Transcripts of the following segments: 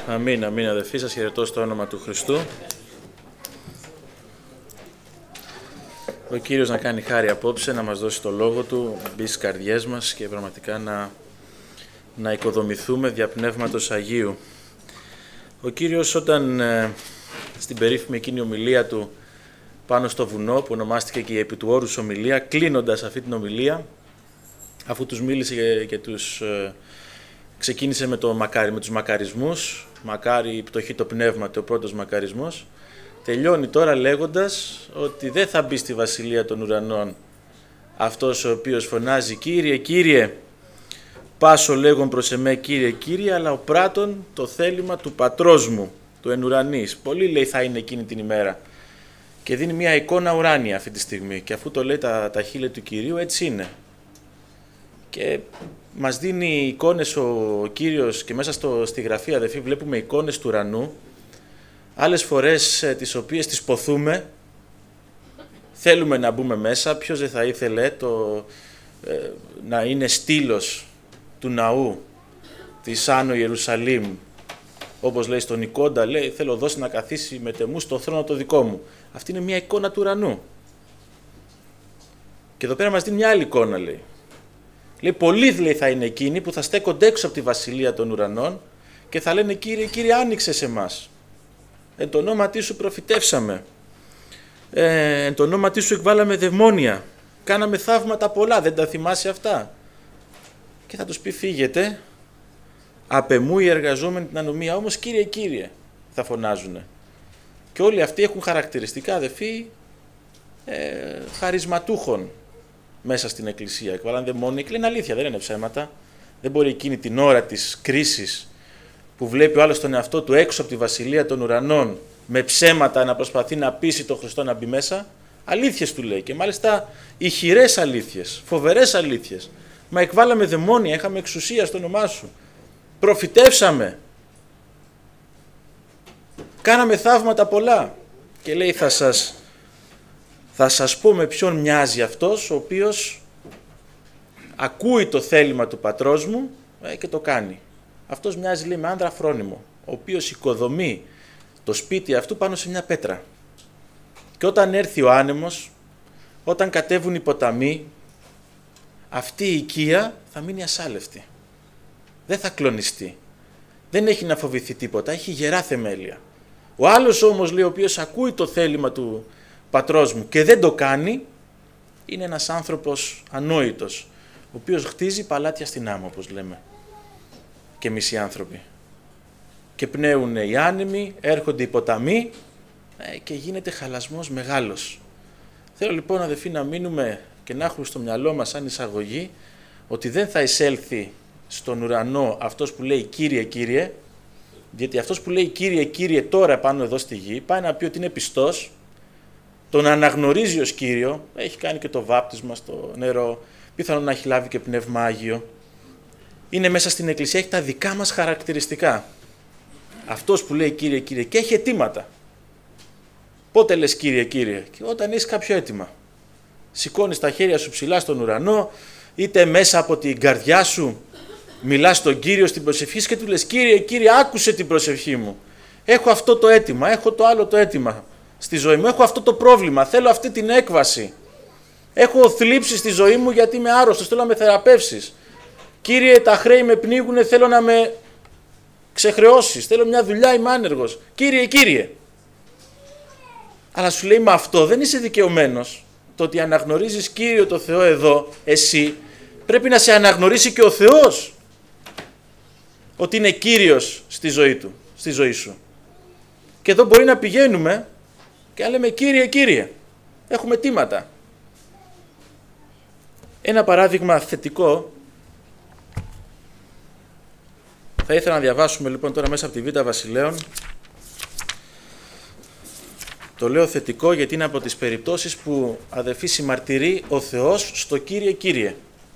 Αμήν, αμήν αδελφοί, σας χαιρετώ στο όνομα του Χριστού. Ο Κύριος να κάνει χάρη απόψε, να μας δώσει το λόγο Του, να μπει στις καρδιές μας και πραγματικά να οικοδομηθούμε δια Πνεύματος Αγίου. Ο Κύριος όταν στην περίφημη εκείνη ομιλία Του πάνω στο βουνό, που ονομάστηκε και η επί του όρους ομιλία, κλείνοντας αυτή την ομιλία, αφού τους μίλησε και τους ξεκίνησε με τους μακαρισμούς, μακάρι η πτωχή το πνεύμα, ο πρώτος μακαρισμός, τελειώνει τώρα λέγοντας ότι δεν θα μπει στη βασιλεία των ουρανών αυτός ο οποίος φωνάζει «Κύριε, Κύριε, πάσο λέγον προς εμέ Κύριε, Κύριε, αλλά ο πράττων το θέλημα του πατρός μου, του εν ουρανής». Πολύ λέει θα είναι εκείνη την ημέρα και δίνει μια εικόνα ουράνια αυτή τη στιγμή και αφού το λέει τα χείλη του Κυρίου έτσι είναι. Και μας δίνει εικόνες ο Κύριος και μέσα στη Γραφή, αδελφοί, βλέπουμε εικόνες του ουρανού, άλλες φορές τις οποίες τις ποθούμε, θέλουμε να μπούμε μέσα. Ποιος δεν θα ήθελε να είναι στήλος του ναού της Άνω Ιερουσαλήμ, όπως λέει στον Νικόντα, λέει θέλω δώσει να καθίσει με τεμού στο θρόνο το δικό μου. Αυτή είναι μια εικόνα του ουρανού. Και εδώ πέρα μας δίνει μια άλλη εικόνα, λέει. Λέει, πολλοί λέει, θα είναι εκείνοι που θα στέκονται έξω από τη βασιλεία των ουρανών και θα λένε «Κύριε, Κύριε, άνοιξε σε εμάς. Εν το ονόματί σου προφητεύσαμε. Εν το ονόματί σου εκβάλαμε δαιμόνια. Κάναμε θαύματα πολλά, δεν τα θυμάσαι αυτά?» Και θα τους πει «Φύγετε, απ' εμού οι εργαζόμενοι την ανομία, όμως Κύριε, Κύριε», θα φωνάζουνε. Και όλοι αυτοί έχουν χαρακτηριστικά, αδελφοί, χαρισματούχων μέσα στην εκκλησία. Εκβάλαν δαιμόνια και λένε αλήθεια, δεν είναι ψέματα. Δεν μπορεί εκείνη την ώρα της κρίσης που βλέπει ο άλλος τον εαυτό του έξω από τη βασιλεία των ουρανών με ψέματα να προσπαθεί να πείσει τον Χριστό να μπει μέσα. Αλήθειες του λέει και μάλιστα ηχηρές αλήθειες, φοβερές αλήθειες. Μα εκβάλαμε δαιμόνια, είχαμε εξουσία στο όνομά σου. Προφητεύσαμε. Κάναμε θαύματα πολλά. Και λέει θα σας πω με ποιον μοιάζει αυτός ο οποίος ακούει το θέλημα του πατρός μου και το κάνει. Αυτός μοιάζει λέει με άνδρα φρόνιμο, ο οποίος οικοδομεί το σπίτι αυτού πάνω σε μια πέτρα. Και όταν έρθει ο άνεμος, όταν κατέβουν οι ποταμοί, αυτή η οικία θα μείνει ασάλευτη. Δεν θα κλονιστεί. Δεν έχει να φοβηθεί τίποτα, έχει γερά θεμέλια. Ο άλλος όμως λέει, ο οποίος ακούει το θέλημα του πατρός μου και δεν το κάνει, είναι ένας άνθρωπος ανόητος, ο οποίος χτίζει παλάτια στην άμμο, όπως λέμε, και εμείς οι άνθρωποι. Και πνέουν οι άνεμοι, έρχονται οι ποταμοί και γίνεται χαλασμός μεγάλος. Θέλω λοιπόν, αδελφοί, να μείνουμε και να έχουμε στο μυαλό μας σαν εισαγωγή ότι δεν θα εισέλθει στον ουρανό αυτός που λέει Κύριε, Κύριε, γιατί αυτός που λέει Κύριε, Κύριε τώρα πάνω εδώ στη γη, πάει να πει ότι είναι πιστός, τον αναγνωρίζει ως Κύριο, έχει κάνει και το βάπτισμα στο νερό, πιθανόν να έχει λάβει και Πνεύμα Άγιο, είναι μέσα στην εκκλησία, έχει τα δικά μας χαρακτηριστικά. Αυτός που λέει Κύριε, Κύριε και έχει αιτήματα. Πότε λες Κύριε, Κύριε? Και όταν έχεις κάποιο αίτημα. Σηκώνεις τα χέρια σου ψηλά στον ουρανό, είτε μέσα από την καρδιά σου μιλάς στον Κύριο στην προσευχή και του λες Κύριε, Κύριε, άκουσε την προσευχή μου. Έχω αυτό το αίτημα, έχω το άλλο το αίτημα στη ζωή μου, έχω αυτό το πρόβλημα, θέλω αυτή την έκβαση. Έχω θλίψει στη ζωή μου γιατί είμαι άρρωστος, θέλω να με θεραπεύσεις. Κύριε, τα χρέη με πνίγουνε, θέλω να με ξεχρεώσεις, θέλω μια δουλειά, είμαι άνεργος. Κύριε, Κύριε. Αλλά σου λέει, με αυτό δεν είσαι δικαιωμένος. Το ότι αναγνωρίζεις Κύριο το Θεό εδώ, εσύ, πρέπει να σε αναγνωρίσει και ο Θεός ότι είναι Κύριος στη ζωή σου. Και εδώ μπορεί να πηγαίνουμε και να λέμε Κύριε, Κύριε, έχουμε αιτήματα. Ένα παράδειγμα θετικό, θα ήθελα να διαβάσουμε λοιπόν τώρα μέσα από τη Β' Βασιλέων. Το λέω θετικό γιατί είναι από τις περιπτώσεις που, αδελφοί, συμμαρτυρεί ο Θεός στο Κύριε, Κύριε.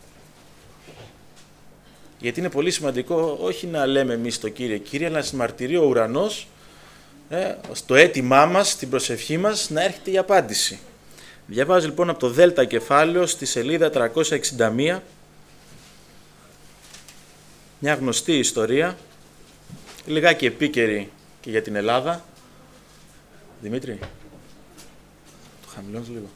Γιατί είναι πολύ σημαντικό όχι να λέμε εμείς το Κύριε, Κύριε, αλλά να συμμαρτυρεί ο ουρανός στο αίτημά μας, στην προσευχή μας, να έρχεται η απάντηση. Διαβάζω λοιπόν από το Δέλτα κεφάλαιο στη σελίδα 361, μια γνωστή ιστορία λιγάκι επίκαιρη και για την Ελλάδα. Δημήτρη, το χαμηλώνεις λίγο.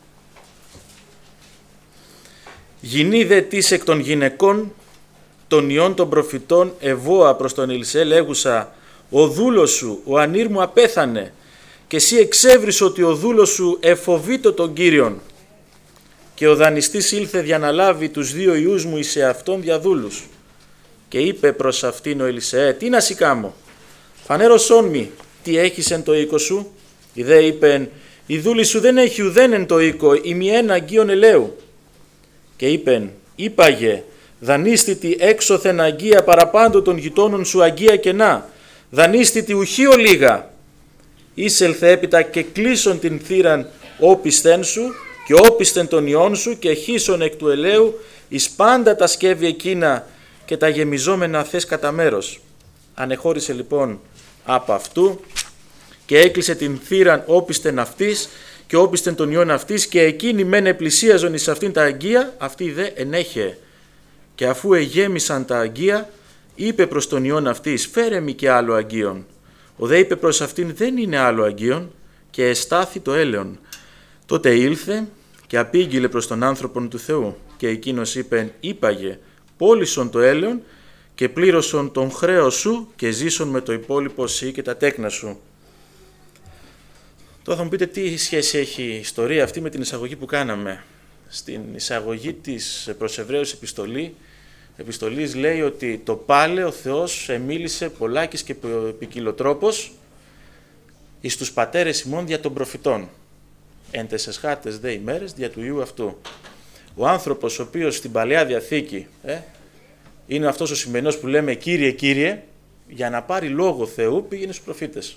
Γινή δε της εκ των γυναικών των ιών των προφητών ευώα προς τον Ελισέ λέγουσα, ο δούλος σου, ο ανήρ μου απέθανε και εσύ εξέβρεις ότι ο δούλος σου εφοβείτο τον Κύριον και ο δανειστής ήλθε διαναλάβει τους 2 ιούς μου εις εαυτόν διαδούλους. Και είπε προς αυτήν ο Ελισέ, τι να σοι κάμω, φανέρωσόν μη, τι έχεις εν το οίκο σου. Η δε είπεν, η δούλη σου δεν έχει ουδέν εν το οίκο, ή μη ένα αγγείον ελαίου. Και είπεν, είπαγε, δανείστητη έξωθεν αγγεία παραπάντω των γειτόνων σου αγγεία κενά, δανείστητη ουχείο λίγα. Είσελθε έπειτα και κλείσον την θύραν όπισθεν σου και όπισθεν των ιών σου και χύσον εκ του ελαίου εις πάντα τα σκεύη εκείνα και τα γεμιζόμενα θες κατά μέρος. Ανεχώρησε λοιπόν από αυτού και έκλεισε την θύραν όπισθεν αυτής και όπισθεν των ιών αυτής και εκείνη μένε πλησίαζον εις αυτήν τα αγγεία, αυτή δε ενέχε. Και αφού εγέμισαν τα αγγεία, είπε προς τον ιών αυτής, φέρε μη και άλλο αγγείον. Ο δε είπε προς αυτήν, δεν είναι άλλο αγγείον, και εστάθη το έλεον. Τότε ήλθε και απήγγειλε προς τον άνθρωπον του Θεού και εκείνος είπε, είπαγε, πώλησον το έλεον και πλήρωσον τον χρέο σου και ζήσον με το υπόλοιπο σύ και τα τέκνα σου. Τώρα θα μου πείτε τι σχέση έχει η ιστορία αυτή με την εισαγωγή που κάναμε. Στην εισαγωγή της προς Εβραίους επιστολής λέει ότι το πάλε ο Θεός εμίλησε πολλάκις και ποικιλοτρόπος εις τους πατέρες ημών δια των προφητών. Εν τεσσεσχάτες δε ημέρες δια του Υιού αυτού. Ο άνθρωπος ο οποίος στην Παλαιά Διαθήκη είναι αυτός ο σημερινός που λέμε Κύριε, Κύριε, για να πάρει λόγο Θεού πήγαινε στους προφήτες.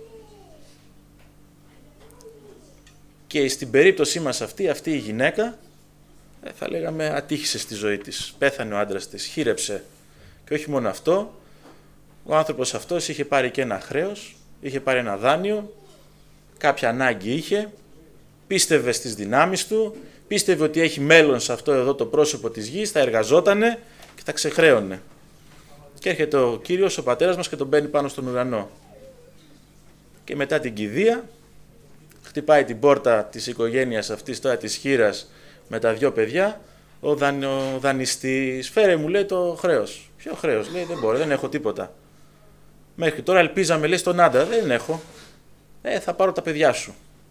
Και στην περίπτωσή μας αυτή η γυναίκα θα λέγαμε ατύχησε στη ζωή της. Πέθανε ο άντρας της, χείρεψε. Και όχι μόνο αυτό, ο άνθρωπος αυτός είχε πάρει και ένα χρέος, είχε πάρει ένα δάνειο, κάποια ανάγκη είχε, πίστευε στις δυνάμεις του, πίστευε ότι έχει μέλλον σε αυτό εδώ το πρόσωπο της γης, θα εργαζότανε και θα ξεχρέωνε. Και έρχεται ο Κύριος, ο πατέρας μας και τον μπαίνει πάνω στον ουρανό. Και μετά την κηδεία, χτυπάει την πόρτα της οικογένειας αυτής τώρα της χήρας με τα 2 παιδιά, ο δανειστής, φέρε μου λέει το χρέος. Ποιο χρέος, λέει δεν μπορώ, δεν έχω τίποτα. Μέχρι τώρα ελπίζαμε λέει στον άντρα, δεν έχω, θα πάρω τα παιδιά σου.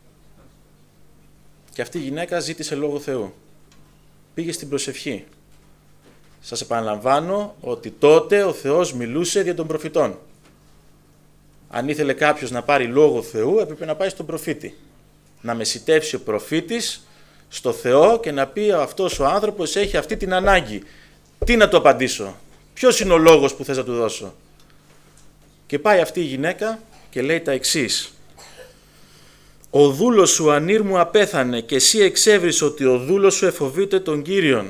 Και αυτή η γυναίκα ζήτησε λόγο Θεού. Πήγε στην προσευχή. Σας επαναλαμβάνω ότι τότε ο Θεός μιλούσε δια των προφητών. Αν ήθελε κάποιος να πάρει λόγο Θεού, έπρεπε να πάει στον προφήτη. Να μεσιτεύσει ο προφήτης στο Θεό και να πει αυτός ο άνθρωπος έχει αυτή την ανάγκη. Τι να του απαντήσω, ποιος είναι ο λόγος που θες να του δώσω. Και πάει αυτή η γυναίκα και λέει τα εξής. Ο δούλος σου ανήρ μου απέθανε και εσύ εξέβρεις ότι ο δούλος σου εφοβείται τον Κύριον.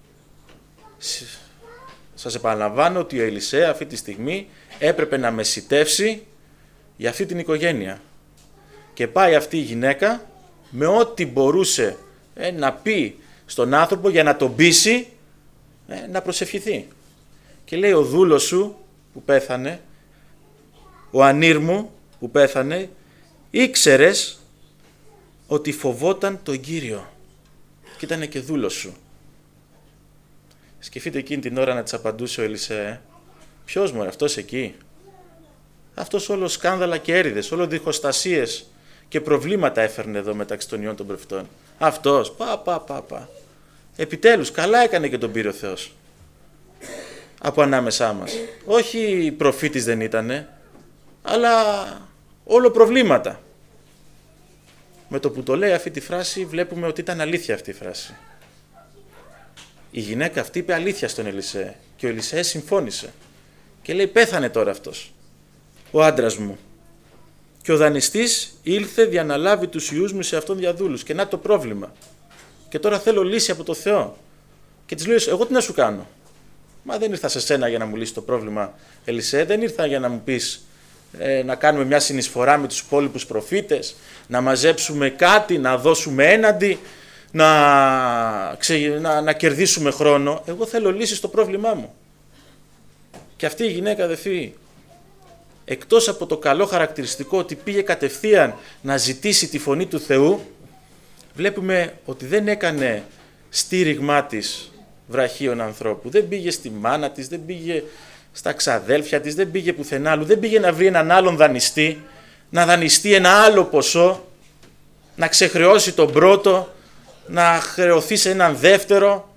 Σας επαναλαμβάνω ότι ο Ελισέ αυτή τη στιγμή έπρεπε να μεσιτεύσει για αυτή την οικογένεια. Και πάει αυτή η γυναίκα με ό,τι μπορούσε να πει στον άνθρωπο για να τον πείσει να προσευχηθεί. Και λέει ο δούλος σου που πέθανε, ο ανήρ μου που πέθανε, ήξερες ότι φοβόταν τον Κύριο και ήταν και δούλος σου. Σκεφτείτε εκείνη την ώρα να της απαντούσε ο Ελισέ, ποιος μωρέ αυτός εκεί, αυτός όλο σκάνδαλα και έρηδες, όλο διχοστασίες και προβλήματα έφερνε εδώ μεταξύ των ιών των προφητών. Αυτός, πα. Επιτέλους, καλά έκανε και τον πήρε ο Θεός από ανάμεσά μας. Όχι προφήτης δεν ήτανε, αλλά όλο προβλήματα. Με το που το λέει αυτή τη φράση βλέπουμε ότι ήταν αλήθεια αυτή η φράση. Η γυναίκα αυτή είπε αλήθεια στον Ελισέ και ο Ελισέ συμφώνησε και λέει πέθανε τώρα αυτός, ο άντρας μου. Και ο δανειστής ήλθε για να λάβει τους ιούς μου σε αυτόν διαδούλους. Και να το πρόβλημα. Και τώρα θέλω λύση από το Θεό. Και της λέω, εγώ τι να σου κάνω. Μα δεν ήρθα σε σένα για να μου λύσει το πρόβλημα, Ελισέ. Δεν ήρθα για να μου πεις να κάνουμε μια συνεισφορά με τους υπόλοιπους προφήτες, να μαζέψουμε κάτι, να δώσουμε έναντι, να κερδίσουμε χρόνο. Εγώ θέλω λύση στο πρόβλημά μου. Και αυτή η γυναίκα, αδελφοί, εκτός από το καλό χαρακτηριστικό ότι πήγε κατευθείαν να ζητήσει τη φωνή του Θεού, βλέπουμε ότι δεν έκανε στήριγμά της βραχίων ανθρώπου. Δεν πήγε στη μάνα της, δεν πήγε στα ξαδέλφια της, δεν πήγε πουθενά άλλου, δεν πήγε να βρει έναν άλλον δανειστή, να δανειστεί ένα άλλο ποσό, να ξεχρεώσει τον πρώτο, να χρεωθεί σε έναν δεύτερο,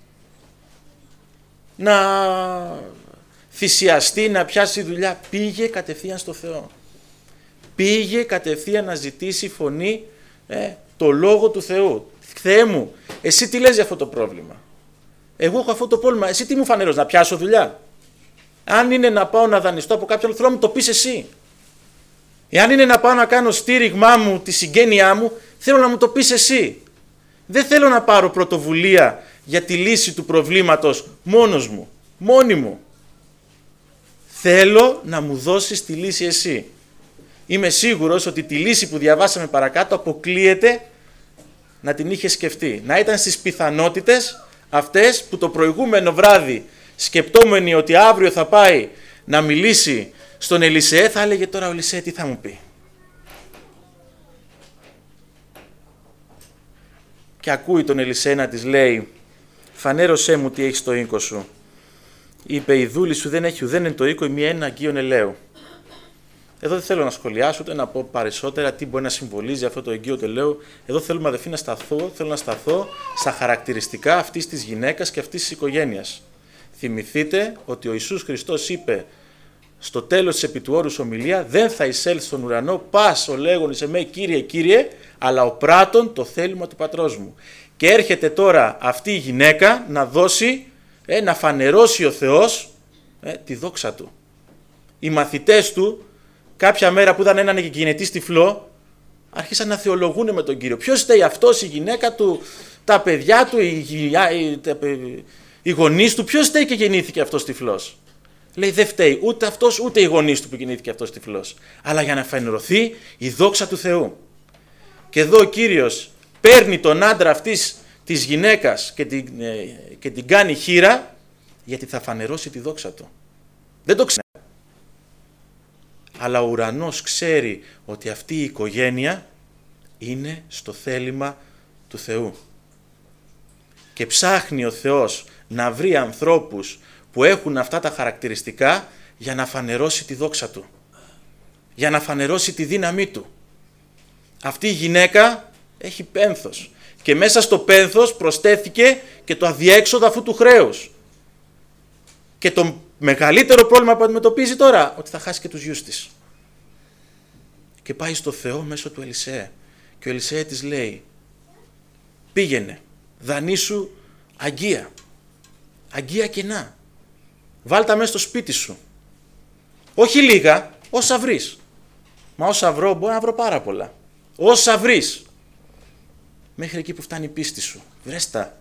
να θυσιαστεί, να πιάσει δουλειά. Πήγε κατευθείαν στο Θεό. Πήγε κατευθείαν να ζητήσει φωνή, το λόγο του Θεού. Θεέ μου, εσύ τι λες για αυτό το πρόβλημα? Εγώ έχω αυτό το πρόβλημα, εσύ τι μου φανερός, να πιάσω δουλειά? Αν είναι να πάω να δανειστώ από κάποιον, θέλω να μου το πεις εσύ. Εάν είναι να πάω να κάνω στήριγμά μου, τη συγγένειά μου, θέλω να μου το πεις εσύ. Δεν θέλω να πάρω πρωτοβουλία για τη λύση του προβλήματος μόνος μου, μόνη μου. Θέλω να μου δώσεις τη λύση εσύ. Είμαι σίγουρος ότι τη λύση που διαβάσαμε παρακάτω αποκλείεται να την είχε σκεφτεί. Να ήταν στις πιθανότητες αυτές που το προηγούμενο βράδυ, σκεπτόμενοι ότι αύριο θα πάει να μιλήσει στον Ελισεέ, θα έλεγε τώρα ο Ελισεέ τι θα μου πει. Και ακούει τον Ελισεέ να της λέει, φανέρωσέ μου τι έχει στο οίκο σου. Είπε, η δούλη σου δεν έχει ουδέν εν το οίκο ημί ένα αγκίον ελαίου. Εδώ δεν θέλω να σχολιάσω ούτε να πω περισσότερα τι μπορεί να συμβολίζει αυτό το αγκείο του ελαίου. Εδώ θέλουμε, αδελφοί, θέλω να σταθώ στα χαρακτηριστικά αυτής της γυναίκας και αυτής της οικογένειας. Θυμηθείτε ότι ο Ιησούς Χριστός είπε στο τέλος της επί του όρους ομιλία, δεν θα εισέλθει στον ουρανό πας ο λέγον εις εμέ Κύριε, Κύριε, αλλά ο πράτων το θέλημα του πατρός μου. Και έρχεται τώρα αυτή η γυναίκα να δώσει, να φανερώσει ο Θεός τη δόξα του. Οι μαθητές του, κάποια μέρα που είδαν έναν γυναιτή τυφλό, άρχισαν να θεολογούν με τον Κύριο. Ποιος φταίει αυτός, η γυναίκα του, τα παιδιά του, οι γονείς του, ποιος φταίει και γεννήθηκε αυτός τυφλός? Λέει, δεν φταίει ούτε αυτός ούτε οι γονείς του που γεννήθηκε αυτός τυφλός, αλλά για να φανερωθεί η δόξα του Θεού. Και εδώ ο Κύριος παίρνει τον άντρα αυτής της γυναίκας και την κάνει χήρα, γιατί θα φανερώσει τη δόξα του. Δεν το ξέρει. Αλλά ο ουρανός ξέρει ότι αυτή η οικογένεια είναι στο θέλημα του Θεού. Και ψάχνει ο Θεός να βρει ανθρώπους που έχουν αυτά τα χαρακτηριστικά για να φανερώσει τη δόξα του. Για να φανερώσει τη δύναμή του. Αυτή η γυναίκα έχει πένθος. Και μέσα στο πένθος προσθέθηκε και το αδιέξοδο αυτού του χρέους. Και το μεγαλύτερο πρόβλημα που αντιμετωπίζει τώρα, ότι θα χάσει και τους γιους της. Και πάει στο Θεό μέσω του Ελισεέ. Και ο Ελισεέ της λέει, πήγαινε, δανείσου αγκία. Αγκία κενά. Βάλτα μέσα στο σπίτι σου. Όχι λίγα, όσα βρεις. Μα όσα βρω, μπορώ να βρω πάρα πολλά. Όσα βρεις. Μέχρι εκεί που φτάνει η πίστη σου. Βρες τα.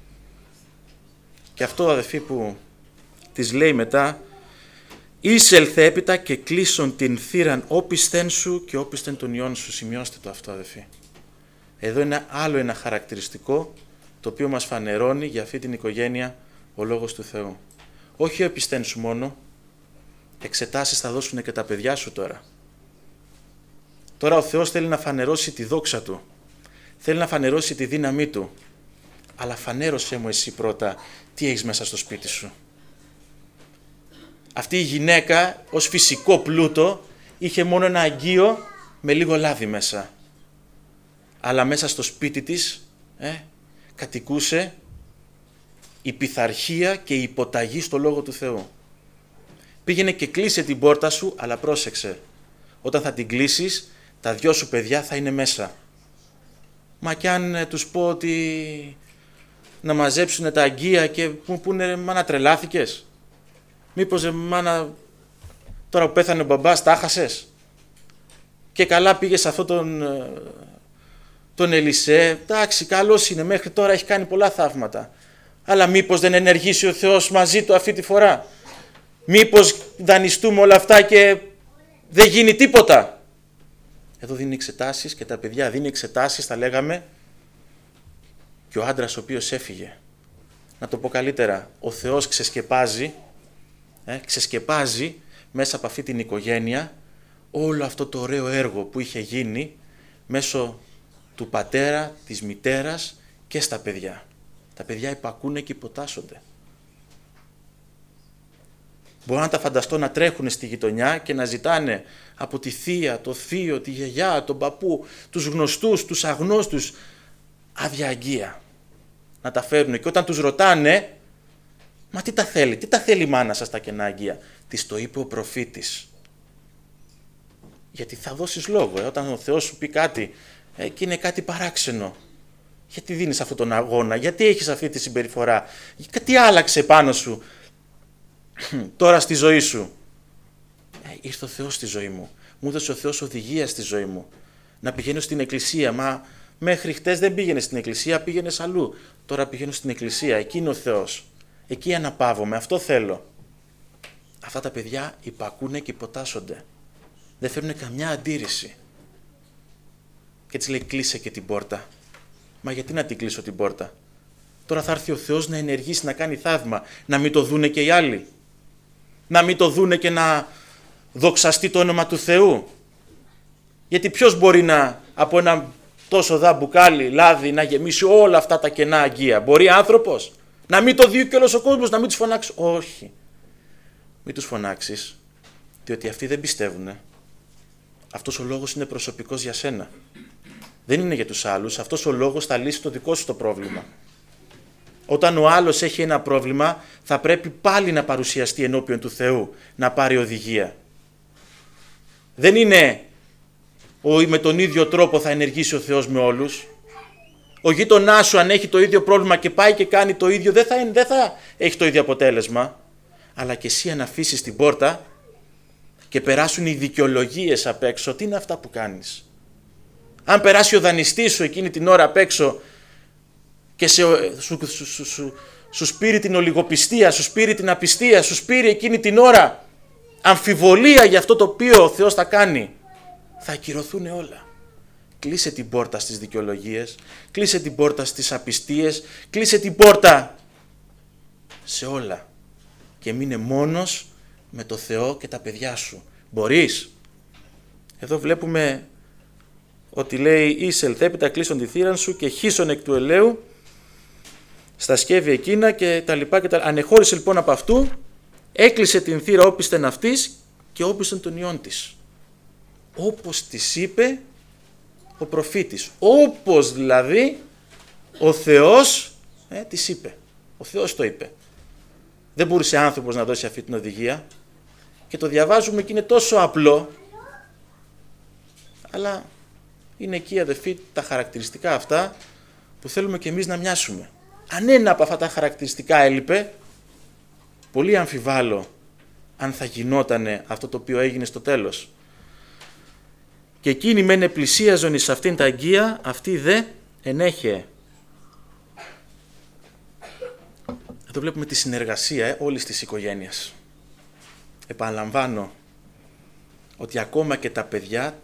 Και αυτό, αδελφοί, που της λέει μετά, εισελθε έπειτα και κλείσον την θύραν όπισθεν σου και όπισθεν των ιών σου. Σημειώστε το αυτό, αδελφοί. Εδώ είναι άλλο ένα χαρακτηριστικό το οποίο μας φανερώνει για αυτή την οικογένεια ο Λόγος του Θεού. Όχι όπισθεν σου μόνο, εξετάσεις θα δώσουν και τα παιδιά σου τώρα. Τώρα ο Θεός θέλει να φανερώσει τη δόξα Του. Θέλει να φανερώσει τη δύναμή Του. Αλλά φανέρωσέ μου εσύ πρώτα τι έχεις μέσα στο σπίτι σου. Αυτή η γυναίκα ως φυσικό πλούτο είχε μόνο ένα αγκείο με λίγο λάδι μέσα. Αλλά μέσα στο σπίτι της κατοικούσε η πειθαρχία και η υποταγή στο Λόγο του Θεού. Πήγαινε και κλείσε την πόρτα σου, αλλά πρόσεξε. Όταν θα την κλείσεις, τα δυο σου παιδιά θα είναι μέσα. Μα κι αν τους πω ότι να μαζέψουν τα αγκία και που πούνε, μάνα τρελάθηκες. Μήπως μάνα τώρα που πέθανε ο μπαμπάς τα χάσες. Και καλά πήγες σε αυτόν τον Ελισεέ. Εντάξει, καλός είναι, μέχρι τώρα έχει κάνει πολλά θαύματα. Αλλά μήπως δεν ενεργήσει ο Θεός μαζί του αυτή τη φορά. Μήπως δανειστούμε όλα αυτά και δεν γίνει τίποτα. Εδώ δίνει εξετάσεις και τα παιδιά δίνει εξετάσεις, θα λέγαμε, και ο άντρας ο οποίος έφυγε. Να το πω καλύτερα, ο Θεός ξεσκεπάζει μέσα από αυτή την οικογένεια όλο αυτό το ωραίο έργο που είχε γίνει μέσω του πατέρα, της μητέρας και στα παιδιά. Τα παιδιά υπακούνε και υποτάσσονται. Μπορώ να τα φανταστώ να τρέχουν στη γειτονιά και να ζητάνε από τη θεία, το θείο, τη γιαγιά, τον παππού, τους γνωστούς, τους αγνώστους, άδεια αγγεία. Να τα φέρουν και όταν τους ρωτάνε, μα τι τα θέλει η μάνα σας τα κενά αγγεία. Της το είπε ο προφήτης. Γιατί θα δώσεις λόγο, όταν ο Θεός σου πει κάτι και είναι κάτι παράξενο. Γιατί δίνεις αυτόν τον αγώνα, γιατί έχεις αυτή τη συμπεριφορά, τι άλλαξε πάνω σου τώρα στη ζωή σου. Ήρθε ο Θεός στη ζωή μου, μου έδωσε ο Θεός οδηγία στη ζωή μου. Να πηγαίνω στην εκκλησία, μα μέχρι χτες δεν πήγαινε στην εκκλησία, πήγαινες αλλού. Τώρα πηγαίνω στην εκκλησία, εκεί είναι ο Θεός. Εκεί αναπαύομαι, αυτό θέλω. Αυτά τα παιδιά υπακούνε και υποτάσσονται. Δεν φέρνουν καμιά αντίρρηση. Και έτσι λέει κλείσε και την πόρτα. Μα γιατί να την κλείσω την πόρτα? Τώρα θα έρθει ο Θεός να ενεργήσει, να κάνει θαύμα. Να μην το δούνε και οι άλλοι. Να μην το δούνε και να δοξαστεί το όνομα του Θεού. Γιατί ποιος μπορεί από ένα τόσο μπουκάλι λάδι να γεμίσει όλα αυτά τα κενά αγγεία? Μπορεί άνθρωπος? Να μην το δει και όλος ο κόσμος, να μην τους φωνάξει? Όχι. Μην τους φωνάξεις, διότι αυτοί δεν πιστεύουν. Αυτός ο λόγος είναι προσωπικός για σένα. Δεν είναι για τους άλλους. Αυτός ο λόγος θα λύσει το δικό σου το πρόβλημα. Όταν ο άλλος έχει ένα πρόβλημα, θα πρέπει πάλι να παρουσιαστεί ενώπιον του Θεού, να πάρει οδηγία. Δεν είναι με τον ίδιο τρόπο θα ενεργήσει ο Θεός με όλους. Ο γείτονάς σου αν έχει το ίδιο πρόβλημα και πάει και κάνει το ίδιο, δεν θα έχει το ίδιο αποτέλεσμα. Αλλά και εσύ αν αφήσεις την πόρτα και περάσουν οι δικαιολογίες απ' έξω, τι είναι αυτά που κάνεις? Αν περάσει ο δανειστής σου εκείνη την ώρα απ' έξω και σου σπείρει την ολιγοπιστία, σου σπείρει την απιστία, σου σπείρει εκείνη την ώρα αμφιβολία για αυτό το οποίο ο Θεός θα κάνει, θα ακυρωθούν όλα. Κλείσε την πόρτα στις δικαιολογίες, κλείσε την πόρτα στις απιστίες, κλείσε την πόρτα σε όλα και μείνε μόνος με το Θεό και τα παιδιά σου. Μπορείς? Εδώ βλέπουμε ότι λέει «Ήσελ θέπητα κλείσον τη θύραν σου και χύσον εκ του ελαίου στα σκεύη εκείνα» και τα λοιπά και τα λοιπά. Ανεχώρησε λοιπόν από αυτού, έκλεισε την θύρα όπισθεν αυτής και όπισθεν των ιών της. Όπως της είπε ο προφήτης. Όπως δηλαδή ο Θεός της είπε. Ο Θεός το είπε. Δεν μπορούσε άνθρωπος να δώσει αυτή την οδηγία και το διαβάζουμε και είναι τόσο απλό, αλλά είναι εκεί αδελφοί τα χαρακτηριστικά αυτά που θέλουμε και εμείς να μοιάσουμε. Αν ένα από αυτά τα χαρακτηριστικά έλειπε, πολύ αμφιβάλλω αν θα γινότανε αυτό το οποίο έγινε στο τέλος. Και εκείνοι μεν πλησίαζον εις αυτήν τα αγγεία, αυτή δε ενέχε. Εδώ βλέπουμε τη συνεργασία όλης της οικογένειας. Επαναλαμβάνω ότι ακόμα και τα παιδιά